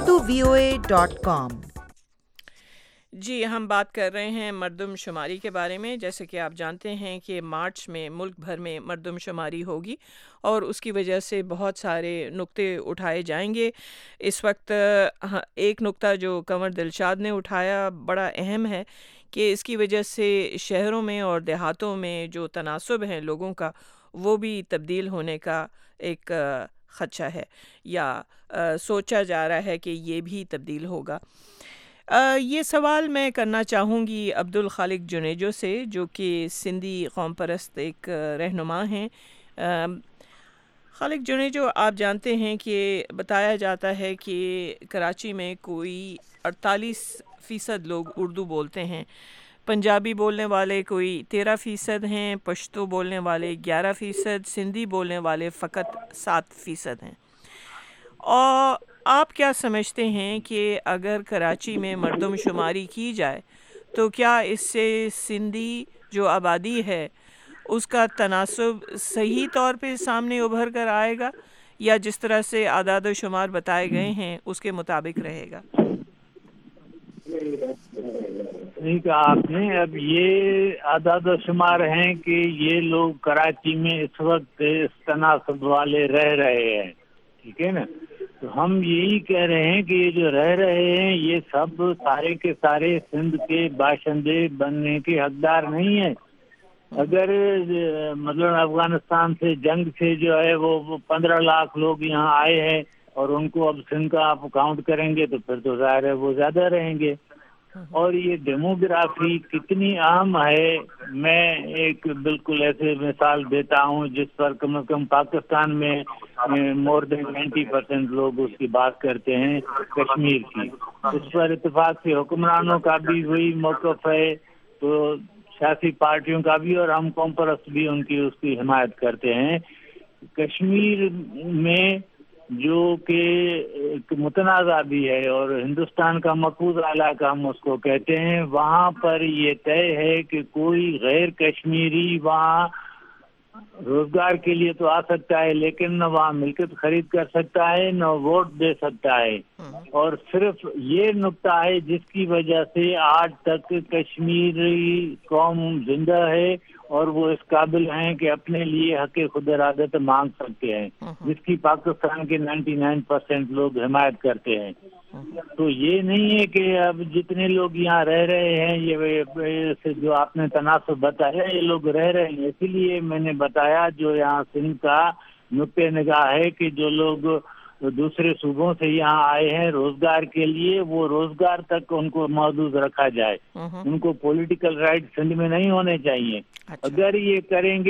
جی ہم بات کر رہے ہیں مردم شماری کے بارے میں. جیسے کہ آپ جانتے ہیں کہ مارچ میں ملک بھر میں مردم شماری ہوگی، اور اس کی وجہ سے بہت سارے نقطے اٹھائے جائیں گے. اس وقت ایک نقطہ جو قمر دلشاد نے اٹھایا بڑا اہم ہے کہ اس کی وجہ سے شہروں میں اور دیہاتوں میں جو تناسب ہیں لوگوں کا، وہ بھی تبدیل ہونے کا ایک خدشہ ہے، یا سوچا جا رہا ہے کہ یہ بھی تبدیل ہوگا. یہ سوال میں کرنا چاہوں گی عبدالخالق جنیجو سے، جو کہ سندھی قوم پرست ایک رہنما ہیں. خالق جنیجو، آپ جانتے ہیں کہ بتایا جاتا ہے کہ کراچی میں کوئی 48% لوگ اردو بولتے ہیں، پنجابی بولنے والے کوئی 13% ہیں، پشتو بولنے والے 11%، سندھی بولنے والے فقط 7% ہیں. اور آپ کیا سمجھتے ہیں کہ اگر کراچی میں مردم شماری کی جائے تو کیا اس سے سندھی جو آبادی ہے اس کا تناسب صحیح طور پہ سامنے ابھر کر آئے گا، یا جس طرح سے اعداد و شمار بتائے گئے ہیں اس کے مطابق رہے گا؟ نہیں کہا آپ نے. اب یہ اعداد و شمار ہیں کہ یہ لوگ کراچی میں اس وقت اس تناسب والے رہ رہے ہیں، ٹھیک ہے نا. تو ہم یہی کہہ رہے ہیں کہ یہ جو رہ رہے ہیں یہ سب سارے کے سارے سندھ کے باشندے بننے کے حقدار نہیں ہیں. اگر مطلب افغانستان سے جنگ سے جو ہے وہ 15 لاکھ لوگ یہاں آئے ہیں اور ان کو اب سندھ کا آپ کاؤنٹ کریں گے تو پھر تو ظاہر ہے وہ زیادہ رہیں گے. اور یہ ڈیموگرافی کتنی اہم ہے، میں ایک بالکل ایسے مثال دیتا ہوں جس پر کم از کم پاکستان میں مور دین 90% لوگ اس کی بات کرتے ہیں، کشمیر کی. اس پر اتفاق سے حکمرانوں کا بھی وہی موقف ہے، تو سیاسی پارٹیوں کا بھی، اور ہم قوم پرست بھی اس کی حمایت کرتے ہیں. کشمیر میں جو کہ متنازع بھی ہے اور ہندوستان کا مقبوضہ علاقہ ہم اس کو کہتے ہیں، وہاں پر یہ طے ہے کہ کوئی غیر کشمیری وہاں روزگار کے لیے تو آ سکتا ہے، لیکن نہ وہاں ملکیت خرید کر سکتا ہے نہ ووٹ دے سکتا ہے. اور صرف یہ نقطہ ہے جس کی وجہ سے آج تک کشمیری قوم زندہ ہے اور وہ اس قابل ہیں کہ اپنے لیے حق خود ارادت مانگ سکتے ہیں، جس کی پاکستان کے 99% لوگ حمایت کرتے ہیں. تو یہ نہیں ہے کہ اب جتنے لوگ یہاں رہ رہے ہیں، یہ جو آپ نے تناسب بتایا، یہ لوگ رہ رہے ہیں. اسی لیے میں نے بتایا جو یہاں سندھ کا نقطۂ نگاہ ہے کہ جو لوگ دوسرے صوبوں سے یہاں آئے ہیں روزگار کے لیے، وہ روزگار تک ان کو محدود رکھا جائے. ان کو پولیٹیکل رائٹ سندھ میں نہیں ہونے چاہیے. اگر یہ کریں گے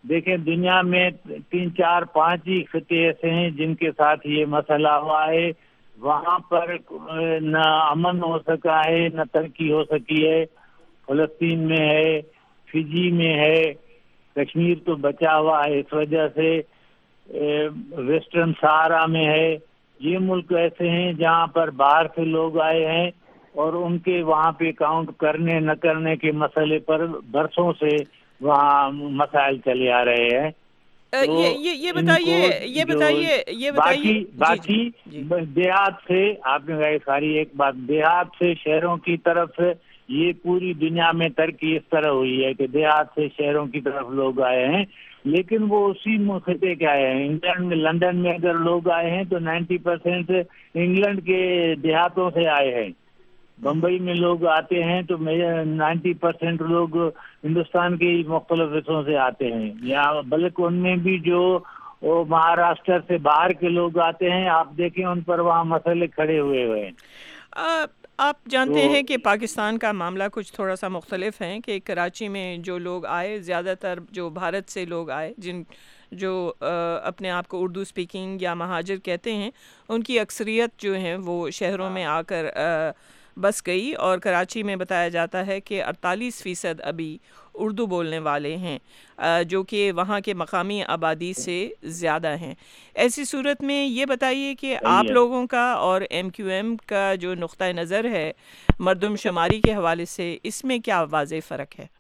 دیکھیں دنیا میں 3 4 5 ہی خطے ایسے ہیں جن کے ساتھ یہ مسئلہ ہوا ہے. وہاں پر نہ امن ہو سکا ہے نہ ترقی ہو سکی ہے. فلسطین میں ہے, فجی میں ہے, کشمیر تو بچا ہوا ہے اس وجہ سے, ویسٹرن سہارا میں ہے. یہ ملک ایسے ہیں جہاں پر باہر سے لوگ آئے ہیں اور ان کے وہاں پہ کاؤنٹ کرنے نہ کرنے کے مسئلے پر برسوں سے وہاں مسائل چلے آ رہے ہیں. یہ بتائیے باقی دیہات سے آپ نے کہا ساری ایک بات, دیہات سے شہروں کی طرف یہ پوری دنیا میں ترقی اس طرح ہوئی ہے کہ دیہات سے شہروں کی طرف لوگ آئے ہیں, لیکن وہ اسی خطے کے آئے ہیں. انگلینڈ میں, لندن میں اگر لوگ آئے ہیں تو 90% انگلینڈ کے دیہاتوں سے آئے ہیں. بمبئی میں لوگ آتے ہیں تو 90% لوگ ہندوستان کے مختلف حصوں سے آتے ہیں. یا بلکہ ان میں بھی جو مہاراشٹر سے باہر کے لوگ آتے ہیں, آپ دیکھیں ان پر وہاں مسئلے کھڑے ہوئے ہیں. آپ جانتے ہیں کہ پاکستان کا معاملہ کچھ تھوڑا سا مختلف ہے کہ کراچی میں جو لوگ آئے, زیادہ تر جو بھارت سے لوگ آئے, جو اپنے آپ کو اردو سپیکنگ یا مہاجر کہتے ہیں, ان کی اکثریت جو ہیں وہ شہروں میں آ کر بس گئی. اور کراچی میں بتایا جاتا ہے کہ 48% ابھی اردو بولنے والے ہیں, جو کہ وہاں کے مقامی آبادی سے زیادہ ہیں. ایسی صورت میں یہ بتائیے کہ آپ لوگوں کا اور MQM کا جو نقطہ نظر ہے مردم شماری کے حوالے سے, اس میں کیا واضح فرق ہے؟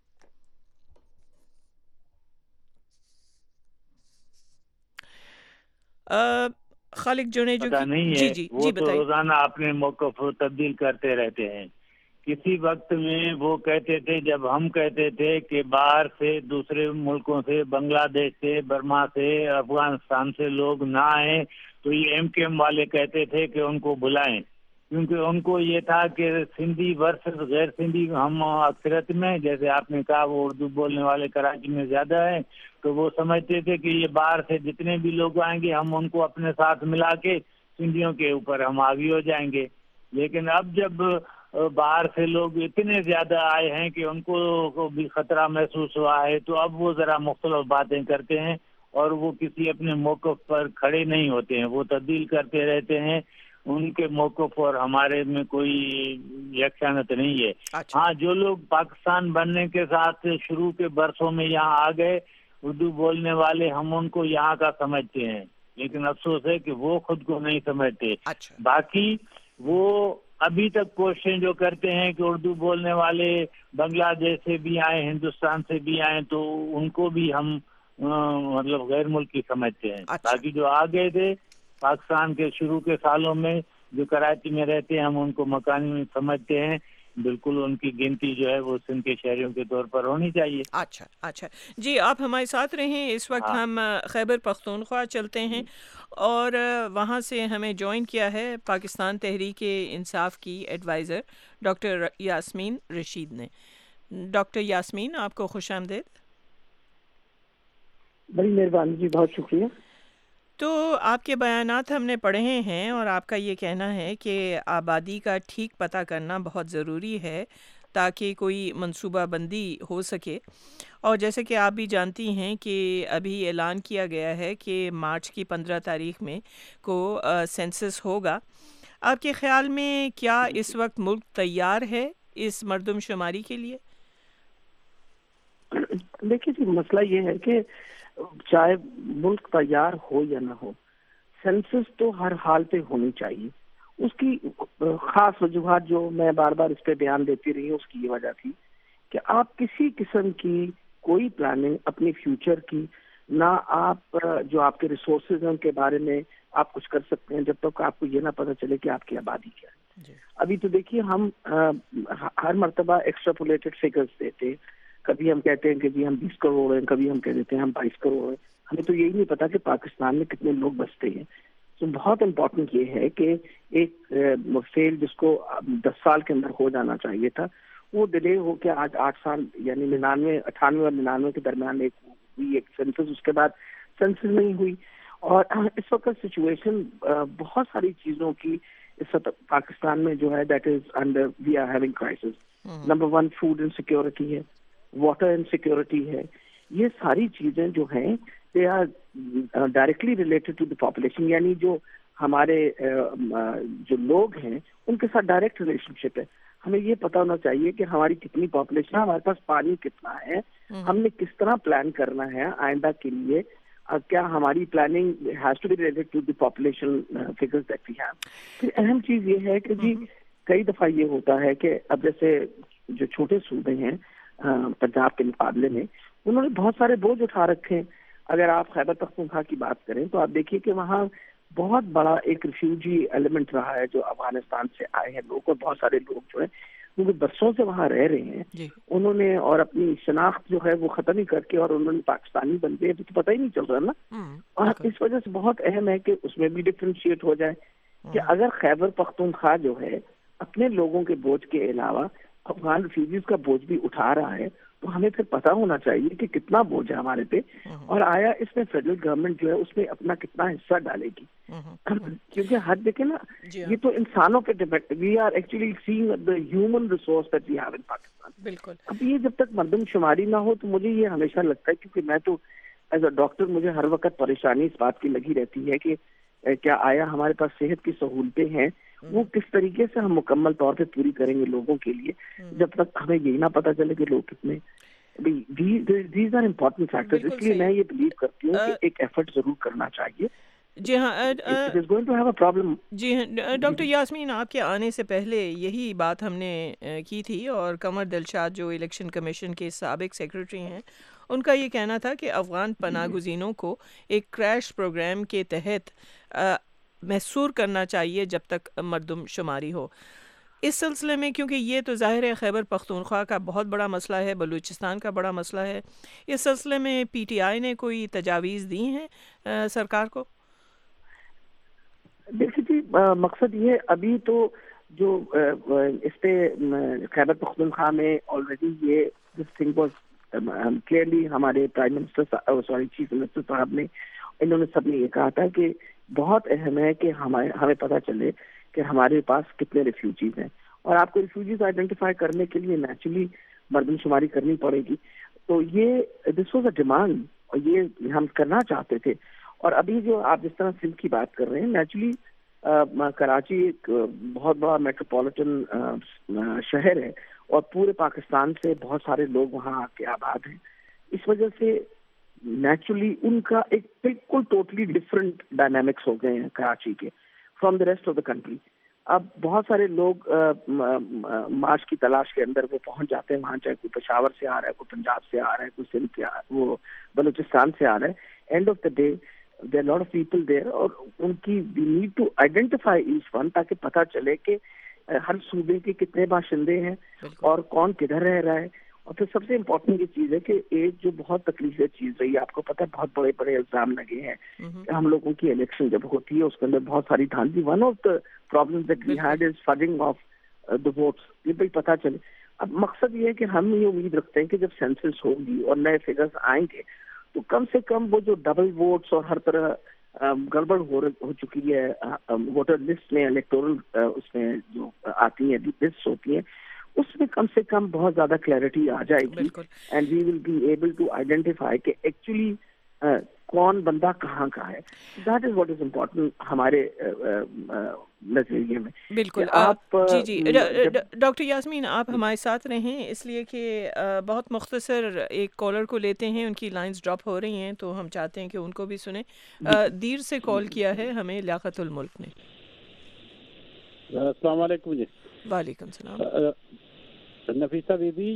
خالق جونے جو پتہ نہیں ہے, وہ تو روزانہ اپنے موقف تبدیل کرتے رہتے ہیں. کسی وقت میں وہ کہتے تھے, جب ہم کہتے تھے کہ باہر سے دوسرے ملکوں سے, بنگلہ دیش سے, برما سے, افغانستان سے لوگ نہ آئیں, تو یہ MQM والے کہتے تھے کہ ان کو بلائیں, کیونکہ ان کو یہ تھا کہ سندھی ورسز غیر سندھی ہم اکثریت میں, جیسے آپ نے کہا وہ اردو بولنے والے کراچی میں زیادہ ہیں, تو وہ سمجھتے تھے کہ یہ باہر سے جتنے بھی لوگ آئیں گے ہم ان کو اپنے ساتھ ملا کے سندھیوں کے اوپر ہم حاوی ہو جائیں گے. لیکن اب جب باہر سے لوگ اتنے زیادہ آئے ہیں کہ ان کو بھی خطرہ محسوس ہوا ہے, تو اب وہ ذرا مختلف باتیں کرتے ہیں اور وہ کسی اپنے موقف پر کھڑے نہیں ہوتے ہیں, وہ تبدیل کرتے رہتے ہیں. ان کے موقف اور ہمارے میں کوئی یکسانیت نہیں ہے. ہاں, جو لوگ پاکستان بننے کے ساتھ شروع کے برسوں میں یہاں آ گئے اردو بولنے والے, ہم ان کو یہاں کا سمجھتے ہیں, لیکن افسوس ہے کہ وہ خود کو نہیں سمجھتے. باقی وہ ابھی تک کوششیں جو کرتے ہیں کہ اردو بولنے والے بنگلہ دیش سے بھی آئیں, ہندوستان سے بھی آئیں, تو ان کو بھی ہم مطلب غیر ملکی سمجھتے ہیں. باقی جو آ گئے تھے پاکستان کے شروع کے سالوں میں جو کراچی میں رہتے ہیں, ہم ان کو مکانی سمجھتے ہیں. بالکل ان کی گنتی جو ہے وہ سندھ کے شہریوں کے طور پر ہونی چاہیے. اچھا جی, آپ ہمارے ساتھ رہیں. اس وقت ہم خیبر پختونخوا چلتے ہیں اور وہاں سے ہمیں جوائن کیا ہے پاکستان تحریک انصاف کی ایڈوائزر ڈاکٹر یاسمین رشید نے. ڈاکٹر یاسمین, آپ کو خوش آمدید. بڑی مہربانی جی, بہت شکریہ. تو آپ کے بیانات ہم نے پڑھے ہیں اور آپ کا یہ کہنا ہے کہ آبادی کا ٹھیک پتہ کرنا بہت ضروری ہے تاکہ کوئی منصوبہ بندی ہو سکے. اور جیسے کہ آپ بھی جانتی ہیں کہ ابھی اعلان کیا گیا ہے کہ مارچ کی 15 تاریخ میں کو سینسس ہوگا. آپ کے خیال میں کیا اس وقت ملک تیار ہے اس مردم شماری کے لیے؟ دیکھیے جی, مسئلہ یہ ہے کہ چاہے ملک تیار ہو یا نہ ہو, سینسس تو ہر حال پہ ہونی چاہیے. اس کی خاص وجوہات جو میں بار بار اس پہ بیان دیتی رہی ہوں, اس کی یہ وجہ تھی کہ آپ کسی قسم کی کوئی پلاننگ اپنی فیوچر کی نہ آپ جو آپ کے ریسورسز ہیں ان کے بارے میں آپ کچھ کر سکتے ہیں جب تک آپ کو یہ نہ پتہ چلے کہ آپ کی آبادی کیا ہے. ابھی تو دیکھیے ہم ہر مرتبہ ایکسٹراپولیٹڈ فگرز دیتے, کبھی ہم کہتے ہیں کہ جی ہم 20 کروڑ ہیں, کبھی ہم کہہ دیتے ہیں ہم 22 کروڑ ہیں. ہمیں تو یہی نہیں پتا کہ پاکستان میں کتنے لوگ بستے ہیں. تو بہت امپورٹنٹ یہ ہے کہ ایک فیل جس کو 10 سال کے اندر ہو جانا چاہیے تھا, وہ ڈیلے ہو کے آج 8 سال یعنی 98 اور 99 کے درمیان ایک سینسس, اس کے بعد سینسس نہیں ہوئی. اور اس وقت سچویشن بہت ساری چیزوں کی اس وقت پاکستان میں جو ہے that is under we are having crisis. Number 1 food insecurity ہے, واٹر انسیکیورٹی ہے, یہ ساری چیزیں جو ہیں they are directly related to the population, یعنی جو ہمارے جو لوگ ہیں ان کے ساتھ ڈائریکٹ ریلیشن شپ ہے. ہمیں یہ پتا ہونا چاہیے کہ ہماری کتنی پاپولیشن ہے، ہمارے پاس پانی کتنا ہے، ہم نے کس طرح پلان کرنا ہے آئندہ کے لیے. کیا ہماری planning has to be related to the population figures that we have. پھر اہم چیز یہ ہے کہ جی کئی دفعہ یہ ہوتا ہے کہ اب جیسے جو چھوٹے صوبے ہیں پنجاب کے مقابلے میں، انہوں نے بہت سارے بوجھ اٹھا رکھے ہیں. اگر آپ خیبر پختونخوا کی بات کریں تو آپ دیکھیے کہ وہاں بہت بڑا ایک ریفیوجی ایلیمنٹ رہا ہے جو افغانستان سے آئے ہیں لوگ، اور بہت سارے لوگ جو ہیں کیونکہ برسوں سے وہاں رہ رہے ہیں انہوں نے اور اپنی شناخت جو ہے وہ ختم ہی کر کے اور انہوں نے پاکستانی بن گئے، تو پتہ ہی نہیں چل رہا نا. اور اس وجہ سے بہت اہم ہے کہ اس میں بھی ڈفرینشیٹ ہو جائے کہ اگر خیبر پختونخوا جو ہے اپنے لوگوں کے بوجھ کے علاوہ افغان ریفیوجیز کا بوجھ بھی اٹھا رہا ہے تو ہمیں پھر پتہ ہونا چاہیے کہ کتنا بوجھ ہے ہمارے پہ، اور آیا اس میں فیڈرل گورنمنٹ جو ہے اس میں اپنا کتنا حصہ ڈالے گی. کیونکہ ہر دیکھیں نا یہ تو انسانوں پہ depend, we are actually seeing the human resource that we have in Pakistan. بالکل. اب یہ جب تک مردم شماری نہ ہو تو مجھے یہ ہمیشہ لگتا ہے، کیونکہ میں تو ایز اے ڈاکٹر مجھے ہر وقت پریشانی اس بات کی لگی رہتی ہے کہ کیا آیا ہمارے پاس صحت کی سہولتیں ہیں وہ کس طریقے سے ہم مکمل طور پہ پوری کریں گے لوگوں کے لیے، جب تک ہمیں یہی نہ پتہ چلے کہ لوگ کتنے. These are important factors. اس لیے میں یہ بلیو کرتی ہوں کہ ایک ایفرٹ ضرور کرنا چاہیے. جی ہاں جی ہاں ڈاکٹر یاسمین، آپ کے آنے سے پہلے یہی بات ہم نے کی تھی، اور قمر دلشاد جو الیکشن کمیشن کے سابق سیکرٹری ہیں ان کا یہ کہنا تھا کہ افغان پناہ گزینوں کو ایک کریش پروگرام کے تحت محصور کرنا چاہیے جب تک مردم شماری ہو. اس سلسلے میں کیونکہ یہ تو ظاہر ہے خیبر پختونخوا کا بہت بڑا مسئلہ ہے، بلوچستان کا بڑا مسئلہ ہے، اس سلسلے میں پی ٹی آئی نے کوئی تجاویز دی ہیں سرکار کو؟ دیکھیے جی مقصد یہ ابھی تو جو اس پہ خیبر پختونخوا میں آلریڈی یہ دس تھنگ واز کلیئرلی ہمارے پرائم منسٹر چیف منسٹر صاحب نے انہوں نے سب نے یہ کہا تھا کہ بہت اہم ہے کہ ہمیں پتہ چلے کہ ہمارے پاس کتنے ریفیوجیز ہیں، اور آپ کو ریفیوجیز آئیڈینٹیفائی کرنے کے لیے نیچرلی مردم شماری کرنی پڑے گی. تو یہ دس واز اے ڈیمانڈ اور یہ ہم کرنا چاہتے تھے. اور ابھی جو آپ جس طرح سندھ کی بات کر رہے ہیں، نیچرلی کراچی ایک بہت بڑا میٹروپولیٹن شہر ہے اور پورے پاکستان سے بہت سارے لوگ وہاں آ کے آباد ہیں. اس وجہ سے نیچرلی ان کا ایک بالکل ٹوٹلی ڈفرینٹ ڈائنامکس ہو گئے ہیں کراچی کے from the rest of the country. اب بہت سارے لوگ معاش کی تلاش کے اندر وہ پہنچ جاتے ہیں وہاں، چاہے کوئی پشاور سے آ رہا ہے، کوئی پنجاب سے آ رہا ہے، کوئی سندھ سے وہ بلوچستان سے آ رہا ہے. End of the day there are a lot of people there اور ان کی we need to identify each one تاکہ پتہ چلے کہ ہر صوبے کے کتنے باشندے ہیں اور کون کدھر رہ رہا ہے. اور پھر سب سے امپورٹنٹ یہ چیز ہے کہ ایک جو بہت تکلیف دہ چیز رہی ہے، آپ کو پتہ ہے بہت بڑے بڑے الزام لگے ہیں کہ ہم لوگوں کی الیکشن جب ہوتی ہے اس کے اندر بہت ساری دھاندلی. One of the problems that we had is fudging of the votes. یہ بھائی پتہ چلے. اب مقصد یہ ہے کہ ہم یہ امید رکھتے ہیں کہ جب سینسس ہوگی اور نئے فگرز آئیں گے تو کم سے کم وہ جو ڈبل ووٹس اور ہر طرح گڑبڑ ہو چکی ہے ووٹر لسٹ میں، الیکٹورل اس میں جو آتی ہیں لسٹ ہوتی ہیں، اس میں کم سے کم بہت زیادہ کلیئرٹی آ جائے گی and we will be able to identify کہ ایکچولی کون بندہ کہاں کا ہے. That is what is important ہمارے نظریے میں. بالکل. آپ جی ڈاکٹر یاسمین آپ ہمارے ساتھ رہیں، اس لیے کہ بہت مختصر ایک کالر کو لیتے ہیں، ان کی لائنز ڈراپ ہو رہی ہیں تو ہم چاہتے ہیں کہ ان کو بھی سنیں. دیر سے کال کیا ہے ہمیں لیاقت الملک نے. السلام علیکم. جی وعلیکم السلام. نفیسہ بی بی،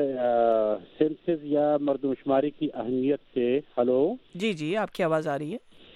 سینسس یا مردم شماری کی اہمیت سے ہلو جی آپ کی آواز آ رہی ہے.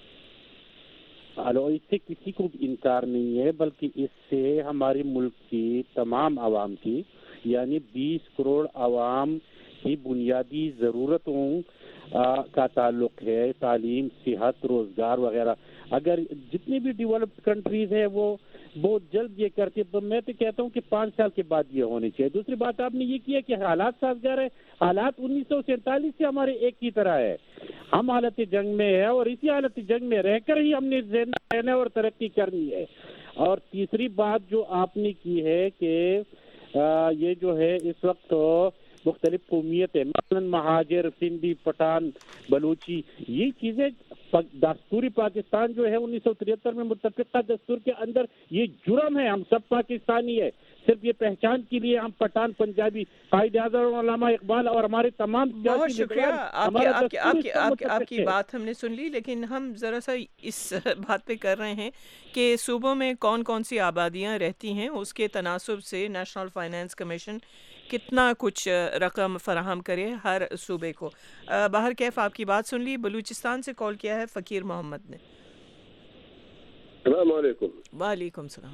ہلو، اس سے کسی کو انکار نہیں ہے، بلکہ اس سے ہمارے ملک کی تمام عوام کی یعنی 20 کروڑ عوام کی بنیادی ضرورتوں کا تعلق ہے. تعلیم، صحت، روزگار وغیرہ. اگر جتنی بھی ڈیولپڈ کنٹریز ہیں وہ بہت جلد یہ کرتی ہے، تو میں تو کہتا ہوں کہ 5 سال کے بعد یہ ہونی چاہیے. دوسری بات آپ نے یہ کیا کہ حالات سازگار ہے. حالات 1947 سے ہمارے ایک کی طرح ہے. ہم حالت جنگ میں ہے اور اسی حالت جنگ میں رہ کر ہی ہم نے زندہ رہنا اور ترقی کرنی ہے. اور تیسری بات جو آپ نے کی ہے کہ یہ جو ہے اس وقت مختلف قومیتیں مثلا مہاجر, سندھی, پٹھان, بلوچی, یہ چیزیں دستوری پاکستان جو ہے 1973 میں متفقہ دستور کے اندر یہ جرم ہے. ہم سب پاکستانی ہے, صرف یہ پہچان کے لیے ہم پٹھان, پنجابی, قائد اعظم علامہ اقبال اور ہمارے تمام. بہت شکریہ آپ کی بات ہم نے سن لی, لیکن ہم ذرا سا اس بات پہ کر رہے ہیں کہ صوبوں میں کون کون سی آبادیاں رہتی ہیں, اس کے تناسب سے نیشنل فائنانس کمیشن کتنا کچھ رقم فراہم کرے ہر صوبے کو. باہر کیف آپ کی بات سن لی. بلوچستان سے کال کیا ہے فقیر محمد نے. السلام علیکم. وعلیکم السلام.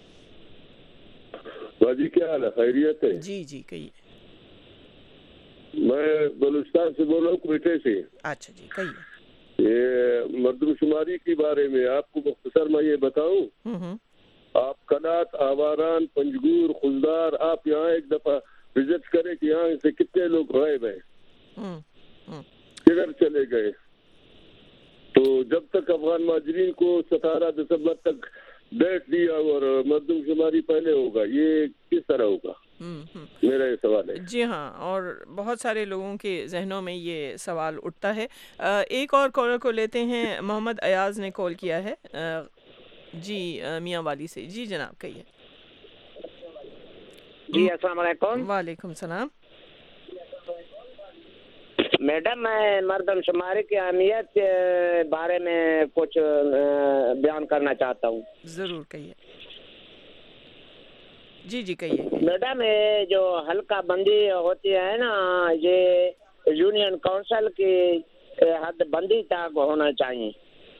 باجی کیا حال ہے, خیریت ہے؟ جی جی کہیے. میں بلوچستان سے بول رہا ہوں, کوئٹے سے. اچھا جی کہیے. یہ مردم شماری کے بارے میں آپ کو مختصر میں یہ بتاؤں. آپ کنات, آواران, پنجگور, خلدار, آپ یہاں ایک دفعہ وزٹ کریں کہ یہاں سے کتنے لوگ غائب ہیں, کدھر چلے گئے. تو جب تک افغان مہاجرین کو 17 دسمبر تک ڈیٹ دیا اور مردم شماری پہلے ہوگا, یہ کس طرح ہوگا؟ میرا یہ سوال ہے. جی ہاں, اور بہت سارے لوگوں کے ذہنوں میں یہ سوال اٹھتا ہے. ایک اور کالر کو لیتے ہیں. محمد ایاز نے کال کیا ہے جی میاں والی سے. جی جناب کہیے. جی السلام علیکم. وعلیکم السلام. میڈم میں مردم شماری کی اہمیت کے بارے میں کچھ بیان کرنا چاہتا ہوں. ضرور کہیے. جی جی کہیے. میڈم یہ جو حلقہ بندی ہوتی ہے نا, یہ یونین کونسل کی حد بندی تک ہونا چاہیے.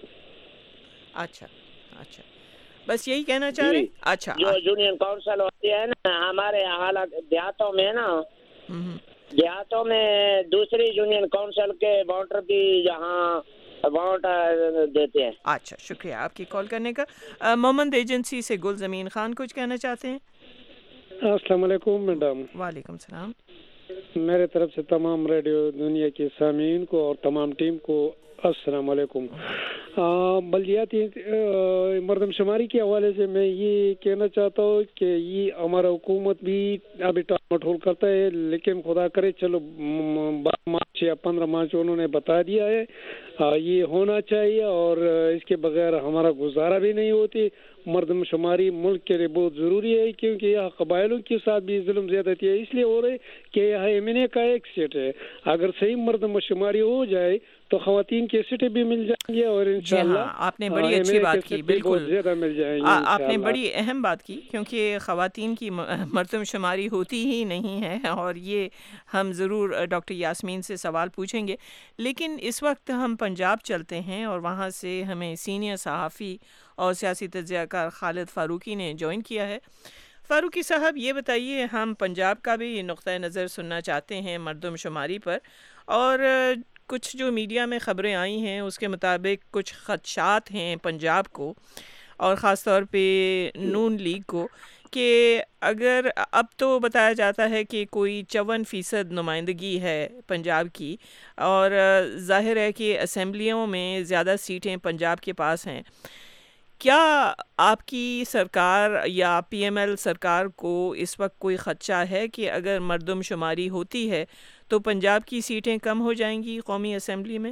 اچھا اچھا, بس یہی کہنا چاہ رہے ہیں. اچھا, جو یونین کونسل ہوتی ہے نا ہمارے حالت دیہاتوں میں نا, دیہاتوں میں دوسری یونین کونسل کے ووٹر بھی یہاں ووٹ دیتے ہیں. اچھا شکریہ آپ کی کال کرنے کا. محمد ایجنسی سے گل زمین خان کچھ کہنا چاہتے ہیں. السلام علیکم میڈم. وعلیکم السلام. میرے طرف سے تمام ریڈیو دنیا کے سامعین کو اور تمام ٹیم کو السلام علیکم. بلدیاتی مردم شماری کے حوالے سے میں یہ کہنا چاہتا ہوں کہ یہ ہمارا حکومت بھی ابھی ٹول کرتا ہے, لیکن خدا کرے چلو 12 مارچ یا 15 مارچ انہوں نے بتا دیا ہے, یہ ہونا چاہیے اور اس کے بغیر ہمارا گزارا بھی نہیں ہوتی. مردم شماری ملک کے لیے بہت ضروری ہے, کیونکہ یہاں قبائلوں کے ساتھ بھی ظلم زیادتی ہے. اس لیے ہو رہے کہ یہاں ایمنے کا ایک سیٹ ہے, اگر صحیح مردم شماری ہو جائے تو خواتین کے سیٹیں بھی مل جائیں گے اور انشاءاللہ آپ نے بڑی اچھی بات کی. بالکل زیادہ مل جائیں گے. آپ نے بڑی اہم بات کی, کیونکہ خواتین کی مردم شماری ہوتی ہی نہیں ہے, اور یہ ہم ضرور ڈاکٹر یاسمین سے سوال پوچھیں گے. لیکن اس وقت ہم پنجاب چلتے ہیں اور وہاں سے ہمیں سینئر صحافی اور سیاسی تجزیہ کار خالد فاروقی نے جوائن کیا ہے. فاروقی صاحب یہ بتائیے, ہم پنجاب کا بھی نقطہ نظر سننا چاہتے ہیں مردم شماری پر, اور کچھ جو میڈیا میں خبریں آئی ہیں اس کے مطابق کچھ خدشات ہیں پنجاب کو اور خاص طور پہ نون لیگ کو, کہ اگر اب تو بتایا جاتا ہے کہ کوئی 54% نمائندگی ہے پنجاب کی, اور ظاہر ہے کہ اسمبلیوں میں زیادہ سیٹیں پنجاب کے پاس ہیں. کیا آپ کی سرکار یا پی ایم ایل سرکار کو اس وقت کوئی خدشہ ہے کہ اگر مردم شماری ہوتی ہے تو پنجاب کی سیٹیں کم ہو جائیں گی قومی اسمبلی میں؟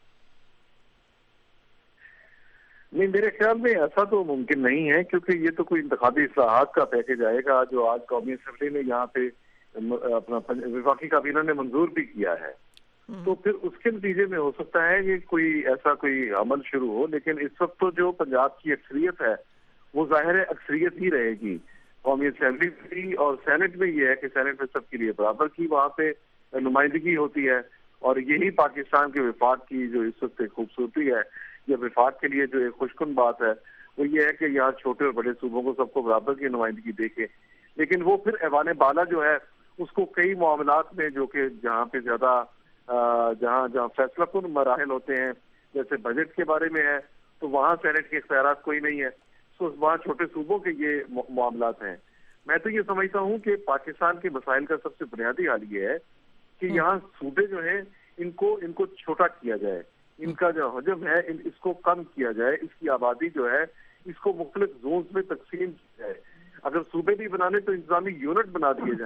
نہیں, میرے خیال میں ایسا تو ممکن نہیں ہے, کیونکہ یہ تو کوئی انتخابی اصلاحات کا پیکج آئے گا جو آج قومی اسمبلی نے یہاں پہ اپنا وفاقی کابینہ نے منظور بھی کیا ہے. تو پھر اس کے نتیجے میں ہو سکتا ہے کہ کوئی ایسا کوئی عمل شروع ہو, لیکن اس وقت تو جو پنجاب کی اکثریت ہے وہ ظاہر ہے اکثریت ہی رہے گی قومی اسمبلی بھی, اور سینٹ میں یہ ہے کہ سینٹ میں سب کے لیے برابر کی وہاں پہ نمائندگی ہوتی ہے. اور یہی پاکستان کے وفاق کی جو اس وقت خوبصورتی ہے, یا وفاق کے لیے جو ایک خوشکن بات ہے وہ یہ ہے کہ یہاں چھوٹے اور بڑے صوبوں کو سب کو برابر کی نمائندگی دے کے, لیکن وہ پھر ایوان بالا جو ہے اس کو کئی معاملات میں جو کہ جہاں پہ زیادہ جہاں فیصلہ کن مراحل ہوتے ہیں, جیسے بجٹ کے بارے میں ہے, تو وہاں سینٹ کے اختیارات کوئی نہیں ہے, تو وہاں چھوٹے صوبوں کے یہ معاملات ہیں. میں تو یہ سمجھتا ہوں کہ پاکستان کے مسائل کا سب سے بنیادی حال یہ ہے کہ یہاں صوبے جو ہیں ان کو چھوٹا کیا جائے, ان کا جو حجم ہے اس کو کم کیا جائے, اس کی آبادی جو ہے اس کو مختلف زونز میں تقسیم کی جائے. اگر صوبے بھی بنانے تو انتظامی یونٹ بنا دیے جائیں.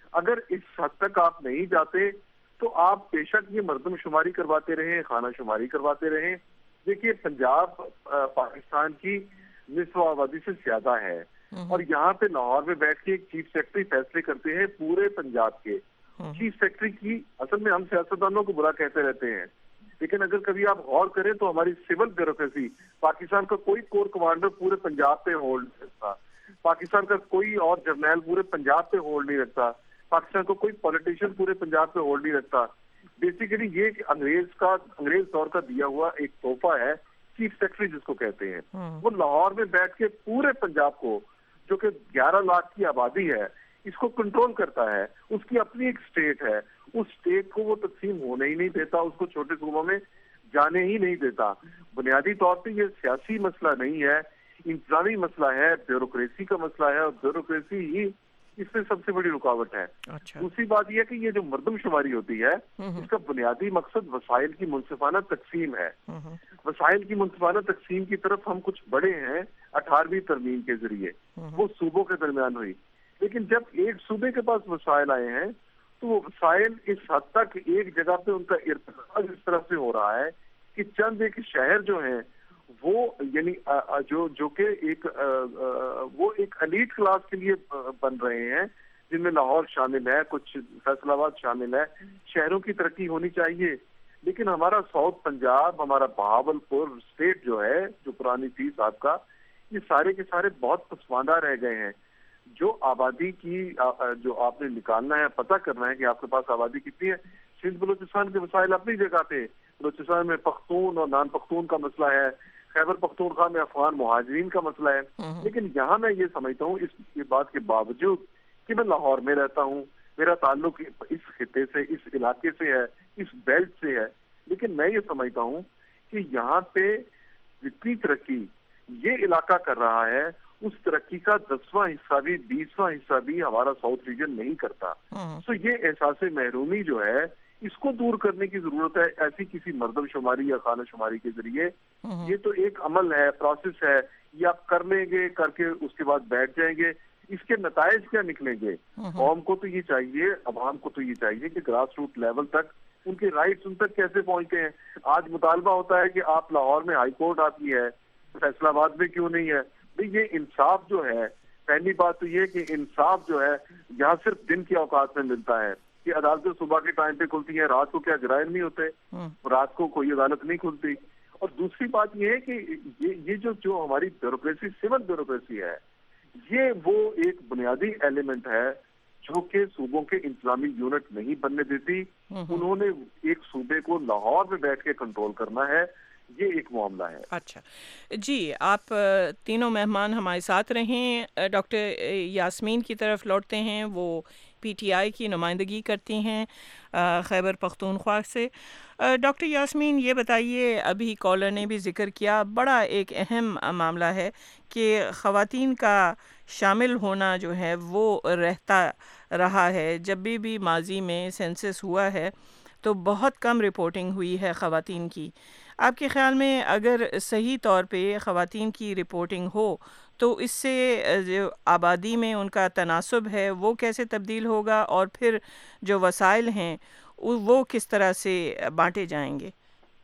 اگر اس حد تک آپ نہیں جاتے تو آپ بے شک یہ مردم شماری کرواتے رہیں, خانہ شماری کرواتے رہیں. دیکھیے پنجاب پاکستان کی نصف آبادی سے زیادہ ہے, اور یہاں پہ لاہور میں بیٹھ کے ایک چیف سیکرٹری فیصلے کرتے ہیں پورے پنجاب کے. چیف سیکرٹری کی اصل میں ہم سیاستدانوں کو برا کہتے رہتے ہیں, لیکن اگر کبھی آپ غور کریں تو ہماری سول بیوروکریسی, پاکستان کا کوئی کور کمانڈر پورے پنجاب پہ ہولڈ نہیں رکھتا, پاکستان کا کوئی اور جرنیل پورے پنجاب پہ ہولڈ نہیں رکھتا, پاکستان کو کوئی پولیٹیشین پورے پنجاب پہ ہولڈ نہیں رکھتا. بیسیکلی یہ انگریز دور کا دیا ہوا ایک تحفہ ہے چیف سیکرٹری جس کو کہتے ہیں. وہ لاہور میں بیٹھ کے پورے پنجاب کو, جو کہ 11 لاکھ کی آبادی ہے, اس کو کنٹرول کرتا ہے. اس کی اپنی ایک اسٹیٹ ہے, اس اسٹیٹ کو وہ تقسیم ہونے ہی نہیں دیتا, اس کو چھوٹے صوبوں میں جانے ہی نہیں دیتا. بنیادی طور پہ یہ سیاسی مسئلہ نہیں ہے, انتظامی مسئلہ ہے, بیوروکریسی کا مسئلہ ہے, اور بیوروکریسی ہی اس میں سب سے بڑی رکاوٹ ہے. دوسری بات یہ کہ یہ جو مردم شماری ہوتی ہے اس کا بنیادی مقصد وسائل کی منصفانہ تقسیم ہے. وسائل کی منصفانہ تقسیم کی طرف ہم کچھ بڑے ہیں 18ویں ترمیم کے ذریعے, وہ صوبوں کے درمیان ہوئی. لیکن جب ایک صوبے کے پاس وسائل آئے ہیں تو وہ وسائل اس حد تک ایک جگہ پہ ان کا ارتکاب اس طرح سے ہو رہا ہے کہ چند ایک شہر جو ہیں وہ یعنی جو کہ وہ ایک ایلیٹ کلاس کے لیے بن رہے ہیں, جن میں لاہور شامل ہے, کچھ فیصل آباد شامل ہے. شہروں کی ترقی ہونی چاہیے, لیکن ہمارا ساؤتھ پنجاب, ہمارا بہاول پور اسٹیٹ جو ہے, جو پرانی تھی صاحب کا, یہ سارے کے سارے بہت پسماندہ رہ گئے ہیں. جو آبادی کی جو آپ نے نکالنا ہے, پتہ کرنا ہے کہ آپ کے پاس آبادی کتنی ہے. سندھ بلوچستان کے مسائل اپنی جگہ پہ, بلوچستان میں پختون اور نان پختون کا مسئلہ ہے, خیبر پختونخوا میں افغان مہاجرین کا مسئلہ ہے. لیکن یہاں میں یہ سمجھتا ہوں اس بات کے باوجود کہ میں لاہور میں رہتا ہوں, میرا تعلق اس خطے سے, اس علاقے سے ہے, اس بیلٹ سے ہے, لیکن میں یہ سمجھتا ہوں کہ یہاں پہ جتنی ترقی یہ علاقہ کر رہا ہے اس ترقی کا 10واں حصہ بھی 20واں حصہ بھی ہمارا ساؤتھ ریجن نہیں کرتا. سو یہ احساس محرومی جو ہے اس کو دور کرنے کی ضرورت ہے, ایسی کسی مردم شماری یا خانہ شماری کے ذریعے. یہ تو ایک عمل ہے, پروسیس ہے, یہ آپ کر لیں گے, کر کے اس کے بعد بیٹھ جائیں گے, اس کے نتائج کیا نکلیں گے؟ قوم کو تو یہ چاہیے, عوام کو تو یہ چاہیے کہ گراس روٹ لیول تک ان کے رائٹس ان تک کیسے پہنچتے ہیں. آج مطالبہ ہوتا ہے کہ آپ لاہور میں ہائی کورٹ آپ کی ہے, فیصل آباد میں کیوں نہیں ہے؟ یہ انصاف جو ہے, پہلی بات تو یہ کہ انصاف جو ہے یہاں صرف دن کے اوقات میں ملتا ہے کہ عدالتیں صبح کے ٹائم پہ کھلتی ہیں, رات کو کیا جرائم نہیں ہوتے, رات کو کوئی عدالت نہیں کھلتی. اور دوسری بات یہ ہے کہ یہ جو ہماری بیوروکریسی, سول بیوروکریسی ہے, یہ وہ ایک بنیادی ایلیمنٹ ہے جو کہ صوبوں کے انتظامی یونٹ نہیں بننے دیتی. انہوں نے ایک صوبے کو لاہور میں بیٹھ کے کنٹرول کرنا ہے, یہ ایک معاملہ ہے. اچھا جی, آپ تینوں مہمان ہمارے ساتھ رہیں. ڈاکٹر یاسمین کی طرف لوٹتے ہیں, وہ پی ٹی آئی کی نمائندگی کرتی ہیں خیبر پختونخوا سے. ڈاکٹر یاسمین یہ بتائیے, ابھی کالر نے بھی ذکر کیا, بڑا ایک اہم معاملہ ہے کہ خواتین کا شامل ہونا جو ہے وہ رہتا رہا ہے. جب بھی ماضی میں سینسس ہوا ہے تو بہت کم رپورٹنگ ہوئی ہے خواتین کی. آپ کے خیال میں اگر صحیح طور پہ خواتین کی رپورٹنگ ہو تو اس سے جو آبادی میں ان کا تناسب ہے وہ کیسے تبدیل ہوگا, اور پھر جو وسائل ہیں وہ کس طرح سے بانٹے جائیں گے؟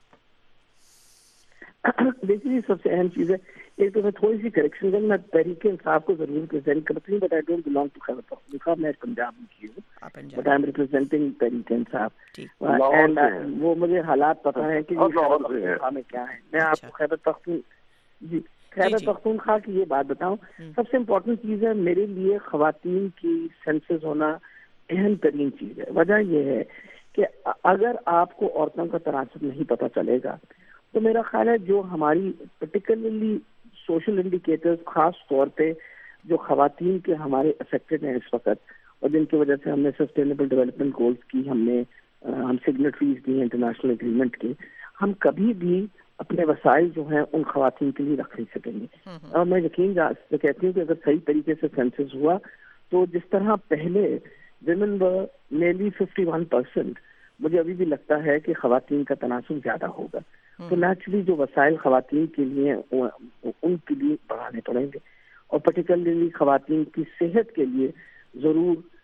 دیکھیے سب سے اہم چیز ہے, ایک تو میں تھوڑی سی کریکشن کروں, میں تحریک انصاف کو ضرور پریزنٹ کرتی ہوں, but I don't belong to Khyber Pakhtunkhwa, میں پنجاب میں کی ہوں, but I am representing Tehreek Insaf. وہ مجھے حالات پتہ ہیں کہ پختونخوا میں کیا ہے. میں آپ کو خیبر پختونخوا کی یہ بات بتاؤں, سب سے امپورٹنٹ چیز ہے میرے لیے خواتین کی سینسس ہونا اہم ترین چیز ہے. وجہ یہ ہے کہ اگر آپ کو عورتوں کا تناسب نہیں پتہ چلے گا تو میرا خیال ہے جو ہماری پرٹیکولرلی سوشل انڈیکیٹرز, خاص طور پہ جو خواتین کے ہمارے افیکٹڈ ہیں اس وقت, اور جن کی وجہ سے ہم نے سسٹینیبل ڈیولپمنٹ گولز کی, ہم سگنیٹریز دی انٹرنیشنل اگریمنٹ کی, ہم کبھی بھی اپنے وسائل جو ہیں ان خواتین کے لیے رکھ نہیں سکیں گے. اور میں یقین سے کہتی ہوں کہ اگر صحیح طریقے سے سینسس ہوا تو جس طرح پہلے ویمن ور نیرلی 51%, مجھے ابھی بھی لگتا ہے کہ خواتین کا تناسب زیادہ ہوگا. تو نیچرلی جو وسائل خواتین کے لیے ان کے لیے بڑھانے پڑیں گے, اور پرٹیکولرلی خواتین کی صحت کے لیے ضرور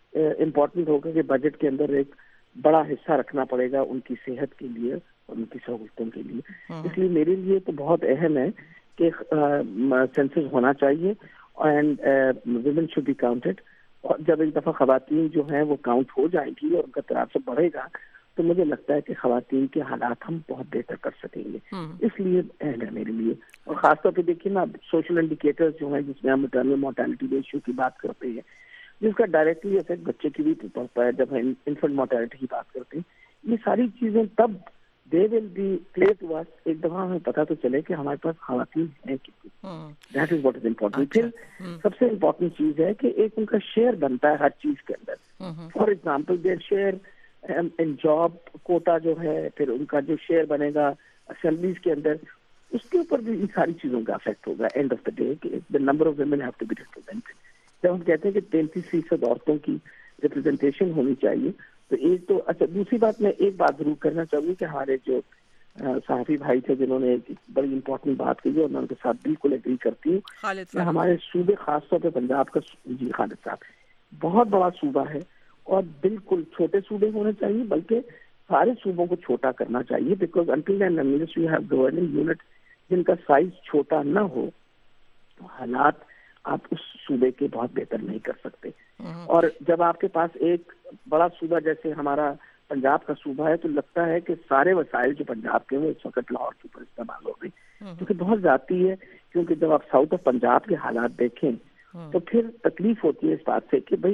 امپورٹنٹ ہوگا کہ بجٹ کے اندر ایک بڑا حصہ رکھنا پڑے گا ان کی صحت کے لیے اور ان کی سہولتوں کے لیے. اس لیے میرے لیے تو بہت اہم ہے کہ سینسس ہونا چاہیے and women should be counted. اور جب ایک دفعہ خواتین جو ہیں وہ کاؤنٹ ہو جائیں گی اور ان کا تناسب بڑھے گا تو مجھے لگتا ہے کہ خواتین کے حالات ہم بہت بہتر کر سکیں گے. اس لیے اہم ہے میرے لیے. اور خاص طور پہ دیکھیے نا سوشل انڈیکیٹرز جو ہیں جس میں ہم میٹرنل مورٹیلٹی ریشیو کی بات کرتے ہیں جس کا ڈائریکٹلی افیکٹ بچے کی بھی پڑتا ہے جب ہم انفنٹ مورٹیلٹی کی بات کرتے ہیں. یہ ساری چیزیں تب they will be clear to us ایک دفعہ ہمیں پتہ تو چلے کہ ہمارے پاس خواتین ہیں کتنی. That is what is important. پھر سب سے امپورٹنٹ چیز ہے کہ ایک ان کا شیئر بنتا ہے ہر چیز کے اندر. For example there share in job quota جو ہے, پھر ان کا جو شیئر بنے گا اسمبلیز کے اندر, اس کے اوپر بھی ان ساری چیزوں کا افیکٹ ہوگا اینڈ آف دا ڈے کہ the number of women have to be represented. جب ہم کہتے ہیں کہ 33% عورتوں کی ریپرزنٹیشن ہونی چاہیے تو ایک تو اچھا. دوسری بات میں ایک بات ضرور کرنا چاہوں گی کہ ہمارے جو صحافی بھائی تھے جنہوں نے ایک بڑی امپورٹنٹ بات کی اور میں ان کے ساتھ بالکل ایگری کرتی ہوں. ہمارے صوبے خاص طور پہ پنجاب کا جی خالد صاحب بہت بڑا صوبہ ہے اور بالکل چھوٹے صوبے ہونے چاہیے بلکہ سارے صوبوں کو چھوٹا کرنا چاہیے because until and unless you have governing unit جن کا سائز چھوٹا نہ ہو تو حالات آپ اس صوبے کے بہت بہتر نہیں کر سکتے. اور جب آپ کے پاس ایک بڑا صوبہ جیسے ہمارا پنجاب کا صوبہ ہے تو لگتا ہے کہ سارے وسائل جو پنجاب کے وہ اس وقت لاہور کے اوپر استعمال ہو گئے کیونکہ بہت ذاتی ہے. کیونکہ جب آپ ساؤتھ آف پنجاب کے حالات دیکھیں تو پھر تکلیف ہوتی ہے اس بات سے کہ بھائی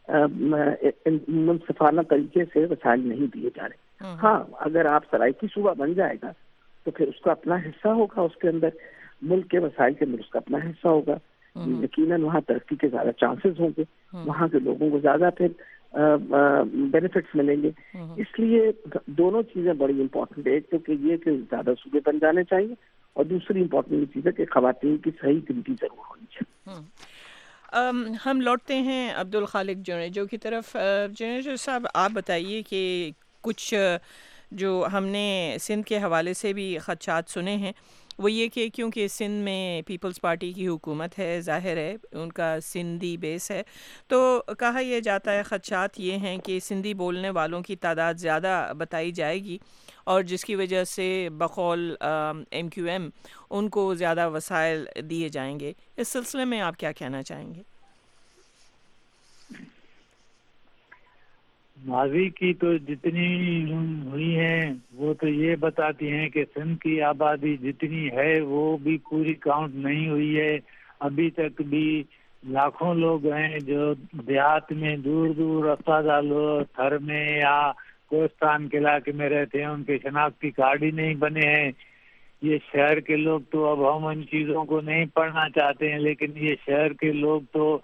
منصفانہ طریقے سے وسائل نہیں دیے جا رہے. ہاں اگر آپ سرائکی صوبہ بن جائے گا تو پھر اس کا اپنا حصہ ہوگا, اس کے اندر ملک کے وسائل کے اندر اس کا اپنا حصہ ہوگا. یقیناً وہاں ترقی کے زیادہ چانسز ہوں گے, وہاں کے لوگوں کو زیادہ پھر بینیفٹس ملیں گے. اس لیے دونوں چیزیں بڑی امپورٹنٹ ہے. ایک تو کہ یہ کہ زیادہ صوبے بن جانے چاہیے اور دوسری امپورٹنٹ چیز ہے کہ خواتین کی صحیح گنتی ضرور ہونی چاہیے. ہم لوٹتے ہیں عبدالخالق جونیجو کی طرف. جونیجو صاحب آپ بتائیے کہ کچھ جو ہم نے سندھ کے حوالے سے بھی خدشات سنے ہیں وہ یہ کہ کیونکہ سندھ میں پیپلز پارٹی کی حکومت ہے, ظاہر ہے ان کا سندھی بیس ہے, تو کہا یہ جاتا ہے خدشات یہ ہیں کہ سندھی بولنے والوں کی تعداد زیادہ بتائی جائے گی اور جس کی وجہ سے بقول ایم کیو ایم ان کو زیادہ وسائل دیے جائیں گے. اس سلسلے میں آپ کیا کہنا چاہیں گے؟ ماضی کی تو جتنی ہوئی ہیں وہ تو یہ بتاتی ہیں کہ سندھ کی آبادی جتنی ہے وہ بھی پوری کاؤنٹ نہیں ہوئی ہے. ابھی تک بھی لاکھوں لوگ ہیں جو دیہات میں دور دور افسادہ لوگ تھر میں یا کوہستان کے علاقے میں رہتے ہیں, ان کے شناختی کارڈ ہی نہیں بنے ہیں. یہ شہر کے لوگ تو اب ہم ان چیزوں کو نہیں پڑھنا چاہتے ہیں لیکن یہ شہر کے لوگ تو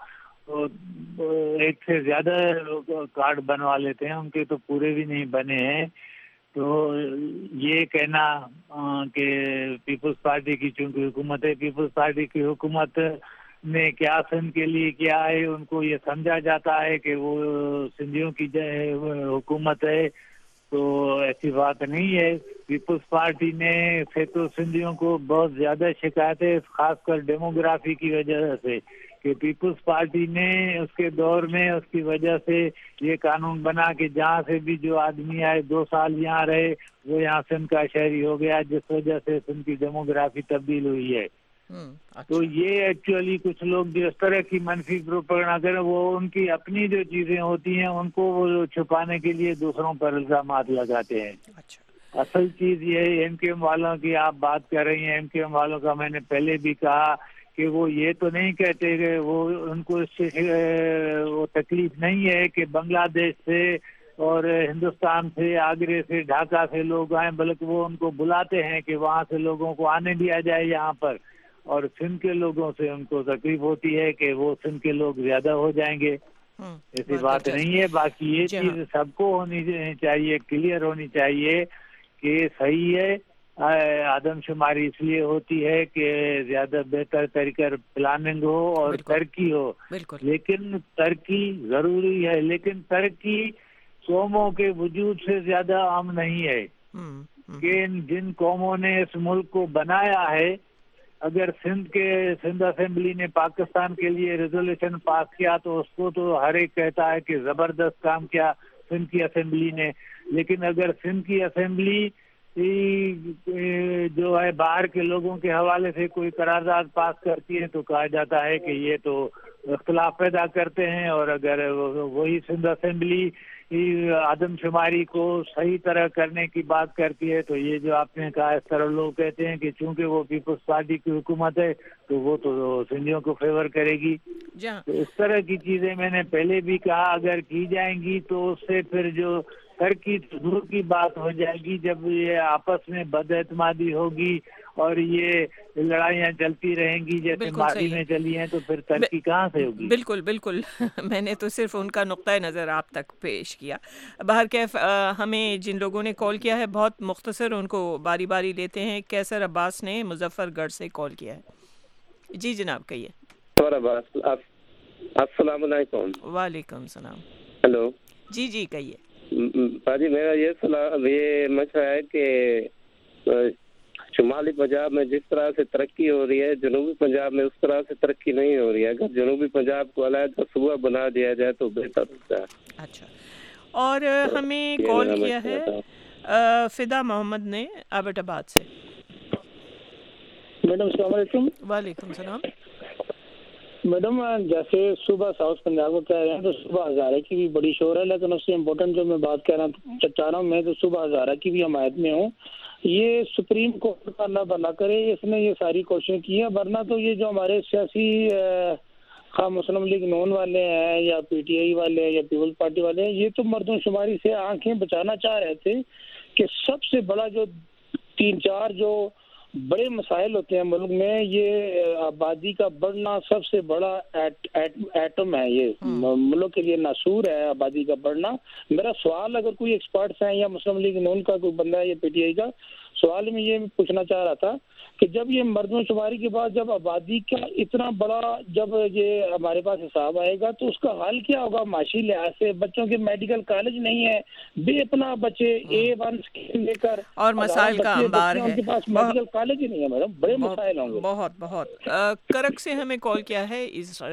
ایک سے زیادہ کارڈ بنوا لیتے ہیں, ان کے تو پورے بھی نہیں بنے ہیں. تو یہ کہنا کہ پیپلز پارٹی کی چونکہ حکومت ہے, پیپلز پارٹی کی حکومت نے کیا سندھ کے لیے کیا ہے, ان کو یہ سمجھا جاتا ہے کہ وہ سندھیوں کی حکومت ہے, تو ایسی بات نہیں ہے. پیپلز پارٹی نے سے تو سندھیوں کو بہت زیادہ شکایتیں خاص کر ڈیموگرافی کی وجہ سے کہ پیپلز پارٹی نے اس کے دور میں اس کی وجہ سے یہ قانون بنا کہ جہاں سے بھی جو آدمی آئے 2 سال یہاں رہے وہ یہاں سندھ کا شہری ہو گیا, جس وجہ سے سندھ کی ڈیموگرافی تبدیل ہوئی ہے. تو یہ ایکچولی کچھ لوگ جو اس طرح کی منفی پروپیگنڈا کریں وہ ان کی اپنی جو چیزیں ہوتی ہیں ان کو وہ چھپانے کے لیے دوسروں پر الزامات لگاتے ہیں. اصل چیز یہ ہے ایم کیو ایم والوں کی آپ بات کر رہی ہیں. ایم کیو ایم والوں کا میں نے پہلے بھی کہا کہ وہ یہ تو نہیں کہتے کہ وہ ان کو اس سے وہ تکلیف نہیں ہے کہ بنگلہ دیش سے اور ہندوستان سے آگرے سے ڈھاکہ سے لوگ آئیں, بلکہ وہ ان کو بلاتے ہیں کہ وہاں سے لوگوں کو آنے دیا جائے یہاں پر. اور سندھ کے لوگوں سے ان کو تکلیف ہوتی ہے کہ وہ سندھ کے لوگ زیادہ ہو جائیں گے. ایسی بات نہیں ہے. باقی یہ چیز سب کو ہونی چاہیے, کلیئر ہونی چاہیے کہ صحیح ہے آدم شماری اس لیے ہوتی ہے کہ زیادہ بہتر طریقہ پلاننگ ہو اور ترقی ہو, لیکن ترقی ضروری ہے, لیکن ترقی قوموں کے وجود سے زیادہ عام نہیں ہے. کہ جن قوموں نے اس ملک کو بنایا ہے اگر سندھ اسمبلی نے پاکستان کے لیے ریزولوشن پاس کیا تو اس کو تو ہر ایک کہتا ہے کہ زبردست کام کیا سندھ کی اسمبلی نے، لیکن اگر سندھ کی اسمبلی جو ہے باہر کے لوگوں کے حوالے سے کوئی قرارداد پاس کرتی ہے تو کہا جاتا ہے کہ یہ تو اختلاف پیدا کرتے ہیں، اور اگر وہی سندھ اسمبلی عدم شماری کو صحیح طرح کرنے کی بات کرتی ہے تو یہ جو آپ نے کہا اس طرح لوگ کہتے ہیں کہ چونکہ وہ پیپلز پارٹی کی حکومت ہے تو وہ تو سندھیوں کو فیور کرے گی. تو اس طرح کی چیزیں میں نے پہلے بھی کہا اگر کی جائیں گی تو اس سے پھر جو ترقی دور کی بات ہو جائے گی. جب یہ آپس میں بد اعتمادی ہوگی اور یہ لڑائیاں چلتی رہیں گی جیسے ماضی میں چلی ہیں تو پھر ترقی کہاں سے ہوگی؟ بالکل بالکل، میں نے تو صرف ان کا نقطۂ نظر آپ تک پیش کیا. بہرکیف ہمیں جن لوگوں نے کال کیا ہے بہت مختصر ان کو باری باری لیتے ہیں. کیسر عباس نے مظفر گڑھ سے کال کیا ہے. جی جناب کہیے. السلام علیکم. وعلیکم السلام. ہلو. جی جی کہیے. باجی میرا یہ مشورہ ہے کہ شمالی پنجاب میں جس طرح سے ترقی ہو رہی ہے جنوبی پنجاب میں اس طرح سے ترقی نہیں ہو رہی ہے. اگر جنوبی پنجاب کو علیحدہ صوبہ بنا دیا جائے تو بہتر ہوتا ہے. اچھا. اور ہمیں کال کیا ہے فدا محمد نے ایبٹ آباد سے. میڈم السلام علیکم. وعلیکم السلام. میڈم جیسے صوبہ ساؤتھ پنجاب کو کہہ رہے ہیں تو صوبہ ہزارہ کی بھی بڑی شور ہے، لیکن اس سے امپورٹنٹ جو میں بات کہہ رہا ہوں میں تو صوبہ ہزارہ کی بھی حمایت میں ہوں. یہ سپریم کورٹ کا اللہ بھلا کرے، اس نے یہ ساری کوششیں کی ہیں، ورنہ تو یہ جو ہمارے سیاسی خواہ مسلم لیگ نون والے ہیں یا پی ٹی آئی والے ہیں یا پیپلز پارٹی والے ہیں، یہ تو مردم شماری سے آنکھیں بچانا چاہ رہے تھے کہ سب سے بڑا جو 3-4 جو بڑے مسائل ہوتے ہیں ملک میں، یہ آبادی کا بڑھنا سب سے بڑا ایٹم ہے. یہ ملک کے لیے ناسور ہے آبادی کا بڑھنا. میرا سوال اگر کوئی ایکسپرٹس ہیں یا مسلم لیگ نون کا کوئی بندہ ہے یا پی ٹی آئی کا، سوال میں یہ پوچھنا چاہ رہا تھا کہ جب یہ مردم شماری کے بعد جب آبادی کا اتنا بڑا جب یہ ہمارے پاس حساب آئے گا تو اس کا حل کیا ہوگا معاشی لحاظ سے؟ بچوں کے میڈیکل کالج نہیں ہے، بے اپنا بچے A1 اسکیم لے کر اور مسائل کا انبار ہے، ان کے پاس میڈیکل کالج ہی نہیں ہے. میڈم بڑے مسائل ہوں گے. بہت بہت. کرک سے ہمیں کال کیا ہے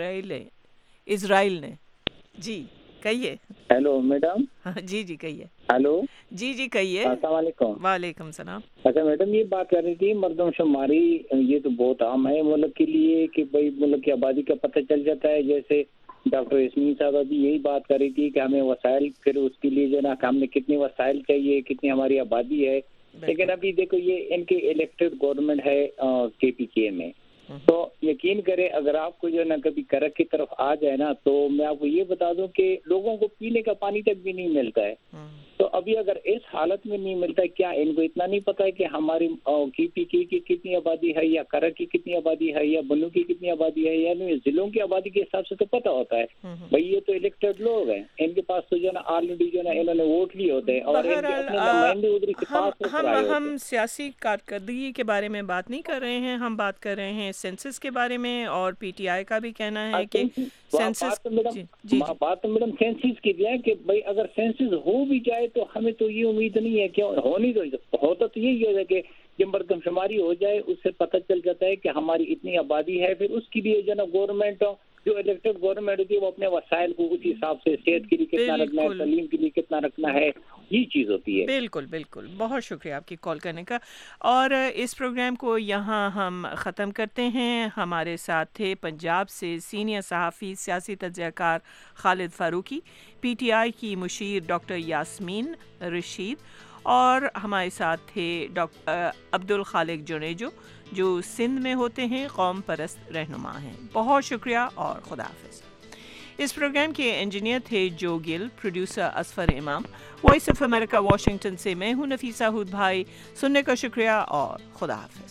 اسرائیل نے. جی کہیے. Hello madam. جی جی کہیے. ہیلو. جی جی کہیے. السلام علیکم. وعلیکم السلام. اچھا میڈم یہ بات کر رہی تھی مردم شماری، یہ تو بہت عام ہے ملک کے لیے کہ بھائی ملک کی آبادی کا پتہ چل جاتا ہے. جیسے ڈاکٹر یاسمین صاحبہ بھی یہی بات کر رہی تھی کہ ہمیں وسائل، پھر اس کے لیے جو نا ہم نے کتنے وسائل چاہیے، کتنی ہماری آبادی ہے. لیکن ابھی دیکھو یہ ان کے الیکٹڈ گورنمنٹ ہے KPK میں، تو یقین کریں اگر آپ کو جو نا کبھی کرک کی طرف آ جائے نا تو میں آپ کو یہ بتا دوں کہ لوگوں کو پینے کا پانی تک بھی نہیں ملتا ہے. تو ابھی اگر اس حالت میں نہیں ملتا ہے، کیا ان کو اتنا نہیں پتا ہے کہ ہماری KPK کی کتنی آبادی ہے یا کرک کی کتنی آبادی ہے یا بنو کی کتنی آبادی ہے؟ یعنی ضلعوں کی آبادی کے حساب سے تو پتا ہوتا ہے. بھائی یہ تو الیکٹڈ لوگ ہیں، ان کے پاس تو جو نا آلریڈی جو نا انہوں نے ووٹ لیے ہوتے ہیں اور ان کے اپنے نمائندے ادھر کے پاس ہم سیاسی کارکردگی کے بارے میں بات نہیں کر رہے ہیں، ہم بات کر رہے ہیں سینسس کے بارے میں. اور PTI کا بھی کہنا ہے کہ سینسس بات تو میڈم سینسس کی ہے کہ بھائی اگر سینسس ہو بھی جائے تو ہمیں تو یہ امید نہیں ہے کہ ہونی تو ہوتا تو یہی ہے کہ جب مردم شماری ہو جائے اس سے پتہ چل جاتا ہے کہ ہماری اتنی آبادی ہے، پھر اس کے لیے جو نا گورنمنٹ جو الیکٹڈ گورنمنٹ ہوتی ہے وہ اپنے وسائل کو اسی حساب سے صحت کے لیے کتنا رکھنا ہے، تعلیم کے لیے کتنا رکھنا ہے، یہ چیز ہوتی ہے. بالکل بالکل. بہت شکریہ آپ کی کال کرنے کا. اور اس پروگرام کو یہاں ہم ختم کرتے ہیں. ہمارے ساتھ تھے پنجاب سے سینئر صحافی سیاسی تجزیہ کار خالد فاروقی، PTI کی مشیر ڈاکٹر یاسمین رشید، اور ہمارے ساتھ تھے ڈاکٹر عبدالخالق جنیجو جو سندھ میں ہوتے ہیں، قوم پرست رہنما ہیں. بہت شکریہ اور خدا حافظ. اس پروگرام کے انجینئر تھے جو گل، پروڈیوسر اصفر امام. وائس آف امریکہ واشنگٹن سے میں ہوں نفیسہ ہود بھائی. سننے کا شکریہ اور خدا حافظ.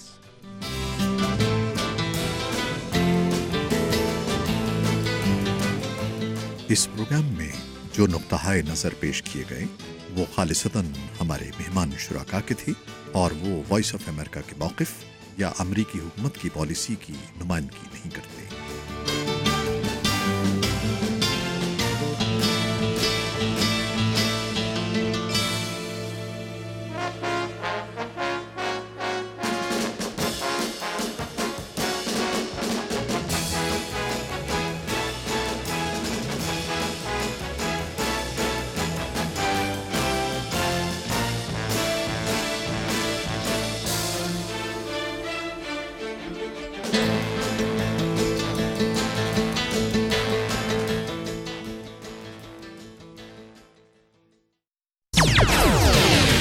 اس پروگرام میں جو نقطہ نظر پیش کیے گئے وہ خالصتاً ہمارے مہمان شرکا کے تھے اور وہ وائس آف امریکہ کے موقف یا امریکی حکومت کی پالیسی کی نمائندگی نہیں کرتے.